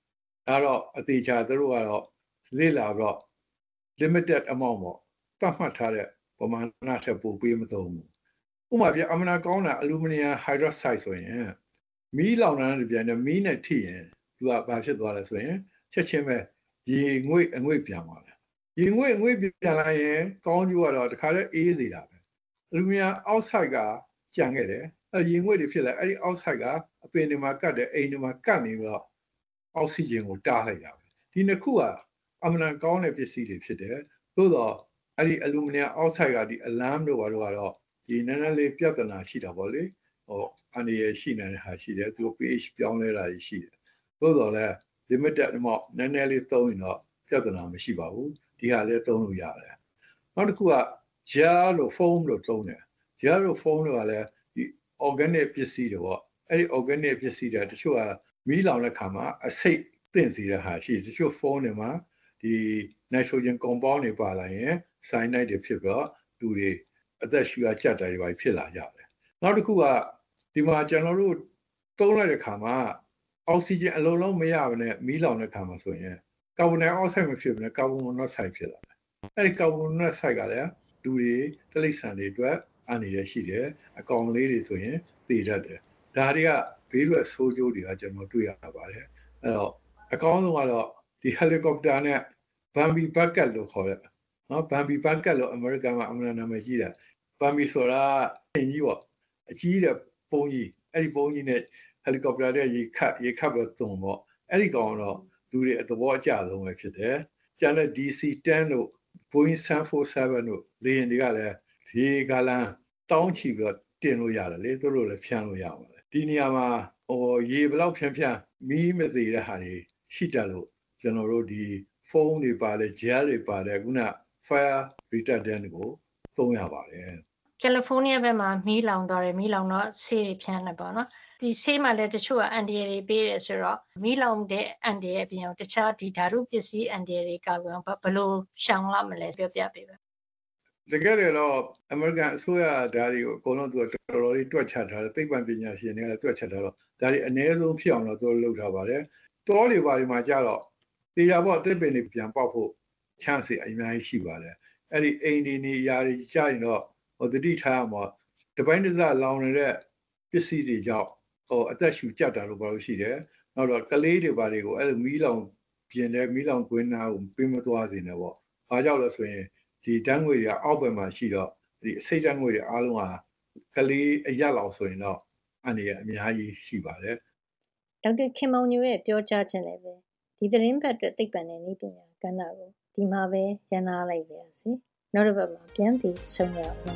အဲ့တော့အသေးချာသူတို့ကတော့လေ့လာတော့ limited amount ပေါ့သတ်မှတ်ထားတဲ့ပမာဏထက်ပိုပေးမသုံးဘူးဥပမာပြအမနာကောင်းတာအလူမီနီယမ်ဟိုက်ဒရိုဆိုက်ဆိုရင်မီးလောင်တဲ့ပြန်နဲ့မီးနဲ့ထိရင်သူကဘာဖြစ်သွားလဲဆိုရင်ချက်ချင်းပဲရေငွေ့အငွေ့ပြန်သွားတယ်ရေငွေ့အငွေ့ပြန်လာရင်ကောင်းကျိုးကတော့တခါတည်းအေးစေတာပဲအလူမီနီယမ်အောက်ဆိုက်ကကြံခဲ့တယ်အဲရေငွေ့တွေဖြစ်လာအဲ့ဒီအောက်ဆိုက်ကအပင်တွေမှာကတ်တယ်အိမ်တွေမှာကတ်နေပြီးတော့အောက်ဆီဂျင်ကိုတားလိုက်တာပဲဒီနှစ်ခုကအမှန်တန်ကောင်းတဲ့ပစ္စည်းတွေဖြစ်တယ်သို့တော့အဲ့ဒီအလူမီနီယမ်အောက်ဆိုက်ကဒီအလမ်တို့ဘာတို့ကတော့ဒီနည်းနည်းလေးပြဿနာရှိတာပေါ့လေဟိုအနေရရှိနေတဲ့ဟာရှိတယ်သူ pH ပြောင်းလဲတာရှိတယ်သို့တော်လည်း limited amount နည်းနည်းလေးသုံးရင်တော့ပြဿနာမရှိပါဘူးဒီဟာလည်းသုံးလို့ရတယ်နောက်တစ်ခုက gel လို့ foam လို့သုံးတယ် gel လို့ foam လို့ကလည်းဒီ organic ပစ္စည်းတွေပေါ့အဲ့ဒီ organic ပစ္စည်းတွေတချို့ကမီးလောင်တဲ့ခါမှာအဆိပ်သင့်စေတဲ့ဟာရှိတယ်တချို့ foam တွေမှာဒီ nitrogen compound တွေပါလာရင် cyanide တွေဖြစ်ပြီးတော့လူတွေအသက်ရှူရကြက်တာတွေပါဖြစ်လာကြတယ်နောက်တစ်ခုကဒီမှာကျွန်တော်တို့သုံးလိုက်တဲ့ခါမှာအောက်ဆီဂျင်အလုံးလုံးမရဘဲနဲ့မီးလောင်တဲ့ခါမှာဆိုရင်ကာဗွန်ဒိုင်အောက်ဆိုက်မဖြစ်ဘဲနဲ့ကာဗွန်မိုနိုဆိုက်ဖြစ်လာတယ်အဲဒီကာဗွန်မိုနိုဆိုက်ကလည်းလူတွေတိရစ္ဆာန်တွေအတွက်အန္တရာယ်ရှိတယ်အကောင်လေးတွေဆိုရင်သေတတ်တယ်ဒါတွေကဘေးရွက်ဆိုးကျိုးတွေကကျွန်တော်တွေ့ရပါတယ်အဲ့တော့အကောင်းဆုံးကတော့ဒီဟယ်လီကော်ပတာနဲ့ဘမ်ဘီဘက်ကတ်လို့ခေါ်တဲ့နော်ဘမ်ဘီဘက်ကတ်လို့အမေရိကန်မှာအမှန်နာမည်ကြီးတယ်ဘမ်ဘီဆိုတာအင်ကြီးပေါ့အကြီးတဲ့ပုံကြီးအဲ့ဒီပုံကြီးနဲ့ဟယ်လီကော်ပတာတဲ့ရေခတ်ရေခတ်ပြီးသုံးပေါ့အဲ့ဒီကောင်တော့လူတွေအသဘောအကျဆုံးပဲဖြစ်တယ်ကျန်တဲ့ D C 10တို့ Boeing seven forty-seven တို့လေယာဉ်တွေကလည်းရေဂါလန်တောင်းချီပြီးတော့တင်လို့ရတယ်လေသူတို့လည်းဖြန်းလို့ရပါတယ်ဒီနေရာမှာဟိုရေဘလောက်ဖြန်းဖြန်းမီးမသေးတဲ့ဟာတွေရှိတတ်လို့ကျွန်တော်တို့ဒီဖုန်းတွေပါတယ် gel တွေပါတယ်ခုန fire retardant ကိုသုံးရပါတယ်ကယ်လီဖိုးနီးယားဘက်မှာမီးလောင်သွားတယ်မီးလောင်တော့ဆေးတွေဖြန်းနေပါတော့ဒီဆေးမှာလည်းတချို့ကအန်တီရယ်တွေပေးတယ်ဆိုတော့မီးလောင်တဲ့အန်တီရယ်အပြင်တခြားဒီဓာတုပစ္စည်းအန်တီရယ်တွေကဘယ်လိုရှောင်ရမလဲပြောပြပေးပါတကယ်တော့အမေရိကန်အစိုးရဓာတ်တွေကိုအကုန်လုံးသူကတော်တော်လေးတွက်ချက်ထားတယ်သိပ္ပံပညာရှင်တွေကလည်းတွက်ချက်ထားတော့ဒါတွေအနည်းဆုံးဖြစ်အောင်တော့သူတို့လုပ်ထားပါတယ်တောတွေဘာတွေမှာကြတော့တေချာပေါ့အသစ်ပင်တွေပြန်ပေါက်ဖို့ချမ်းစီအများကြီးရှိပါတယ်အဲ့ဒီအိမ်ဒီနေရာတွေကြာရင်တော့ဟိုတတိထားမှာတပိုင်းတစ်စလောင်နေတဲ့ပစ္စည်းတွေကြောင့်ဟိုအသက်ရှူကြက်တာလို့ပြောလို့ရှိတယ်နောက်တော့ကလေးတွေဘာတွေကိုအဲ့လိုမီးလောင်ပြင်းတဲ့မီးလောင်ကွင်းနာကိုပေးမသွားစေနဲ့ပေါ့ဘာကြောင့်လဲဆိုရင်ဒီတန်းငွေတွေကအောက်ဘက်မှာရှိတော့ဒီအစိတ်တန်းငွေတွေအားလုံးဟာကလေးအရက်လောက်ဆိုရင်တော့အနေနဲ့အများကြီးရှိပါတယ်ဒေါက်တာခင်မောင်ညိုရဲ့ပြောကြားခြင်းလည်းပဲဒီသတင်းပတ်အတွက်သိပ္ပံနဲ့နည်းပညာကဏ္ဍကိုဒီမှာပဲရန်နာလိုက်ပါရစေနောက်တစ်ပတ်မှာပြန်ပြီးဆုံရအောင်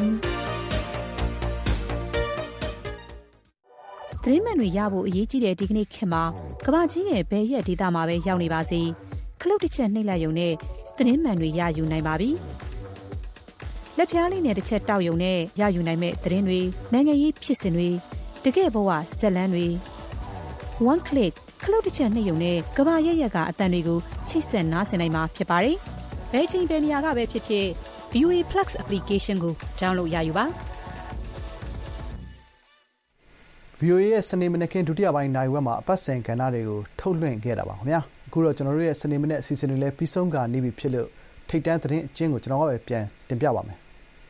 သတင်းမှန်တွေရဖို့အရေးကြီးတဲ့ဒီကနေ့ခေတ်မှာကမ္ဘာကြီးရဲ့ဘယ်ရက်ဒေသမှာပဲရောက်နေပါစေခလုတ်တစ်ချက်နှိပ်လိုက်ရုံနဲ့သတင်းမှန်တွေရယူနိုင်ပါပြီလက်ဖြားလေးနဲ့တစ်ချက်တောက်ရုံနဲ့ရယူနိုင်မဲ့သတင်းတွေနိုင်ငံရေးဖြစ်စဉ်တွေတကယ့်ဘဝဇာတ်လမ်းတွေ one click ခလုတ်တစ်ချက်နှိပ်ရုံနဲ့ကမ္ဘာရက်ရက်ကအတန်တွေကိုချိတ်ဆက်နားဆင်နိုင်မှာဖြစ်ပါတယ်ဘယ်ချိန်ဘယ်နေရာကပဲဖြစ်ဖြစ် ဗီ အို အေ Plus application ကို download ရယူပါဗီ အို အေ ရဲ့စနေမနက်ခင်းဒုတိယပိုင်းနိုင်ဝက်မှာအပတ်စဉ်ကဏ္ဍတွေကိုထုတ်လွှင့်ခဲ့တာပါခင်ဗျာအခုတော့ကျွန်တော်တို့ရဲ့စနေမနက်အစီအစဉ်တွေလည်းပြီးဆုံးကနေပြီဖြစ်လို့ထိတ်တန်းသတင်းအကျဉ်းကိုကျွန်တော်ကပဲပြန်တင်ပြပါမယ်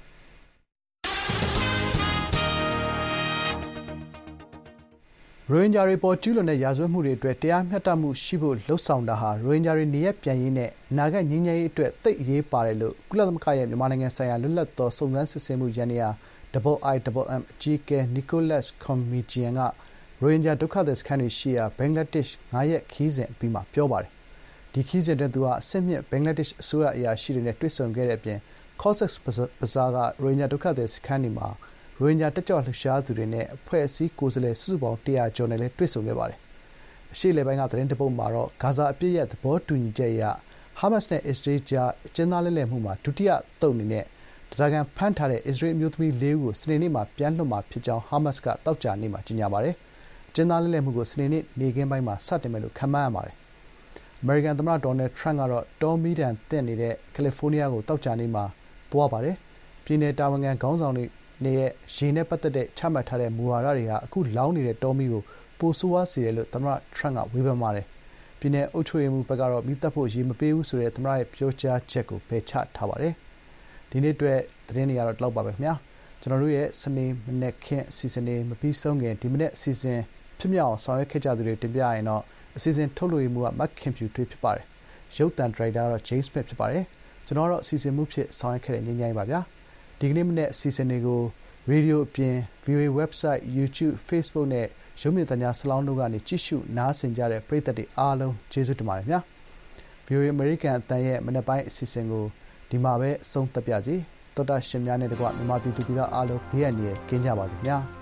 ရိုဟင်ဂျာတွေပေါ်ကျူးလွန်တဲ့ရာဇဝတ်မှုတွေအတွက်တရားမျှတမှုရှိဖို့လှုံ့ဆော်တာဟာရိုဟင်ဂျာတွေနေရပ်ပြန်ရေးနဲ့အနာဂတ်ငြိမ်းချမ်းရေးအတွက်သိပ်အရေးပါတယ်လို့ကုလသမဂ္ဂရဲ့မြန်မာနိုင်ငံဆိုင်ရာလွတ်လပ်သောစုံစမ်းစစ်ဆေးမှုယန္တရား Double I M M အကြီးအကဲ Nicholas Koumjian ကရိုဟင်ဂျာဒုက္ခသည်စခန်းတွေရှိရာဘင်္ဂလားဒေ့ရှ်ငါးရက်ခရီးစဉ်အပြီးမှာပြောပါတယ်ဒီခရီးစဉ်အတွင်းသူကအဆင့်မြင့်ဘင်္ဂလားဒေ့ရှ်အစိုးရအရာရှိတွေနဲ့တွေ့ဆုံခဲ့တဲ့အပြင် Cox's Bazar ကရိုဟင်ဂျာဒုက္ခသည်စခန်းတွေမှာရိုဟင်ဂျာတက်ကြွလှုပ်ရှားသူတွေနဲ့အဖွဲ့အစည်းကိုယ်စားလှယ်စုစုပေါင်းတစ်ရာကျော်နဲ့လည်းတွေ့ဆုံခဲ့ပါတယ်။အရှေ့လေပိုင်းကသတင်းတပုတ်မှာတော့ဂါဇာအပြည့်ရဲ့သဘောတူညီချက်အရဟာမတ်စ်နဲ့အစ္စရေးကြားအကျဉ်းသားလဲလှယ်မှုမှာဒုတိယသုတ်အနေနဲ့တစားကန်ဖမ်းထားတဲ့အစ္စရေးအမျိုးသမီးလေးဦးကိုစနေနေ့မှာပြန်လွှတ်မှာဖြစ်ကြောင်းဟာမတ်စ်ကတောက်ကြနေ့မှာကြေညာပါတယ်။အကျဉ်းသားလဲလှယ်မှုကိုစနေနေ့နေ့ခင်းပိုင်းမှာစတင်မယ်လို့ခန့်မှန်းရပါတယ်။အမေရိကန်သမ္မတဒေါ်နယ်ထရန့်ကတော့တောမီဒန်တက်နေတဲ့ကယ်လီဖိုးနီးယားကိုတောက်ကြနေ့မှာသွားပါတယ်။ပြည်내တာဝန်ခံခေါင်းဆောင်တွေနေရဲ့ရေနဲ့ပတ်သက်တဲ့ချမှတ်ထားတဲ့မူဝါဒတွေဟာအခုလောင်းနေတဲ့တောမီကိုပိုဆိုးဝါးစေတယ်လို့သမ္မတထရန့်ကဝေဖန်ပါတယ်။ပြည်내အုပ်ချုပ်ရေးမှူးဘက်ကတော့မိသက်ဖို့ရေမပေးဘူးဆိုတဲ့သမ္မတရဲ့ပြောကြားချက်ကိုပယ်ချထားပါတယ်။ဒီနေ့အတွက်သတင်းတွေကတော့ဒီလောက်ပါပဲခင်ဗျာ။ကျွန်တော်တို့ရဲ့စနေမနေ့ခင်းအစီအစဉ်တွေမပြီးဆုံးခင်ဒီမနေ့အစီအစဉ်ဖြစ်မြောက်အောင်ဆောင်ရွက်ခဲ့ကြသူတွေတင်ပြရင်တော့အစီအစဉ်ထုတ်လွှင့်မှုကမက်ခင်ဖြူထွေးဖြစ်ပါတယ်။ရုပ်သံဒရိုက်တာကတော့ James Smith ဖြစ်ပါတယ်။ကျွန်တော်တော့အစီအစဉ်မှုဖြစ်ဆောင်ရွက်ခဲ့တဲ့ညဉ့်ညိုင်းပါဗျာ။ဒီကနေ့မနေ့အစီအစဉ်တွေကိုရေဒီယိုအပြင် ဗီအိုအေ website YouTube Facebook နဲ့ရုပ်မြင်သံကြားဆလောင်းတို့ကနေကြည့်ရှုနားဆင်ကြတဲ့ပရိသတ်တွေအားလုံးကျေးဇူးတင်ပါတယ်ခင်ဗျာ။ ဗီအိုအေ American အသံရဲ့မနေ့ပိုင်းအစီအစဉ်ကိုဒီမှာပဲအဆုံးသတ်ပါစီ။တော်တာရှင်များနဲ့တကွမြန်မာပြည်သူပြည်သားအားလုံးဘေးအန္တရာယ်ကင်းကြပါစေခင်ဗျာ။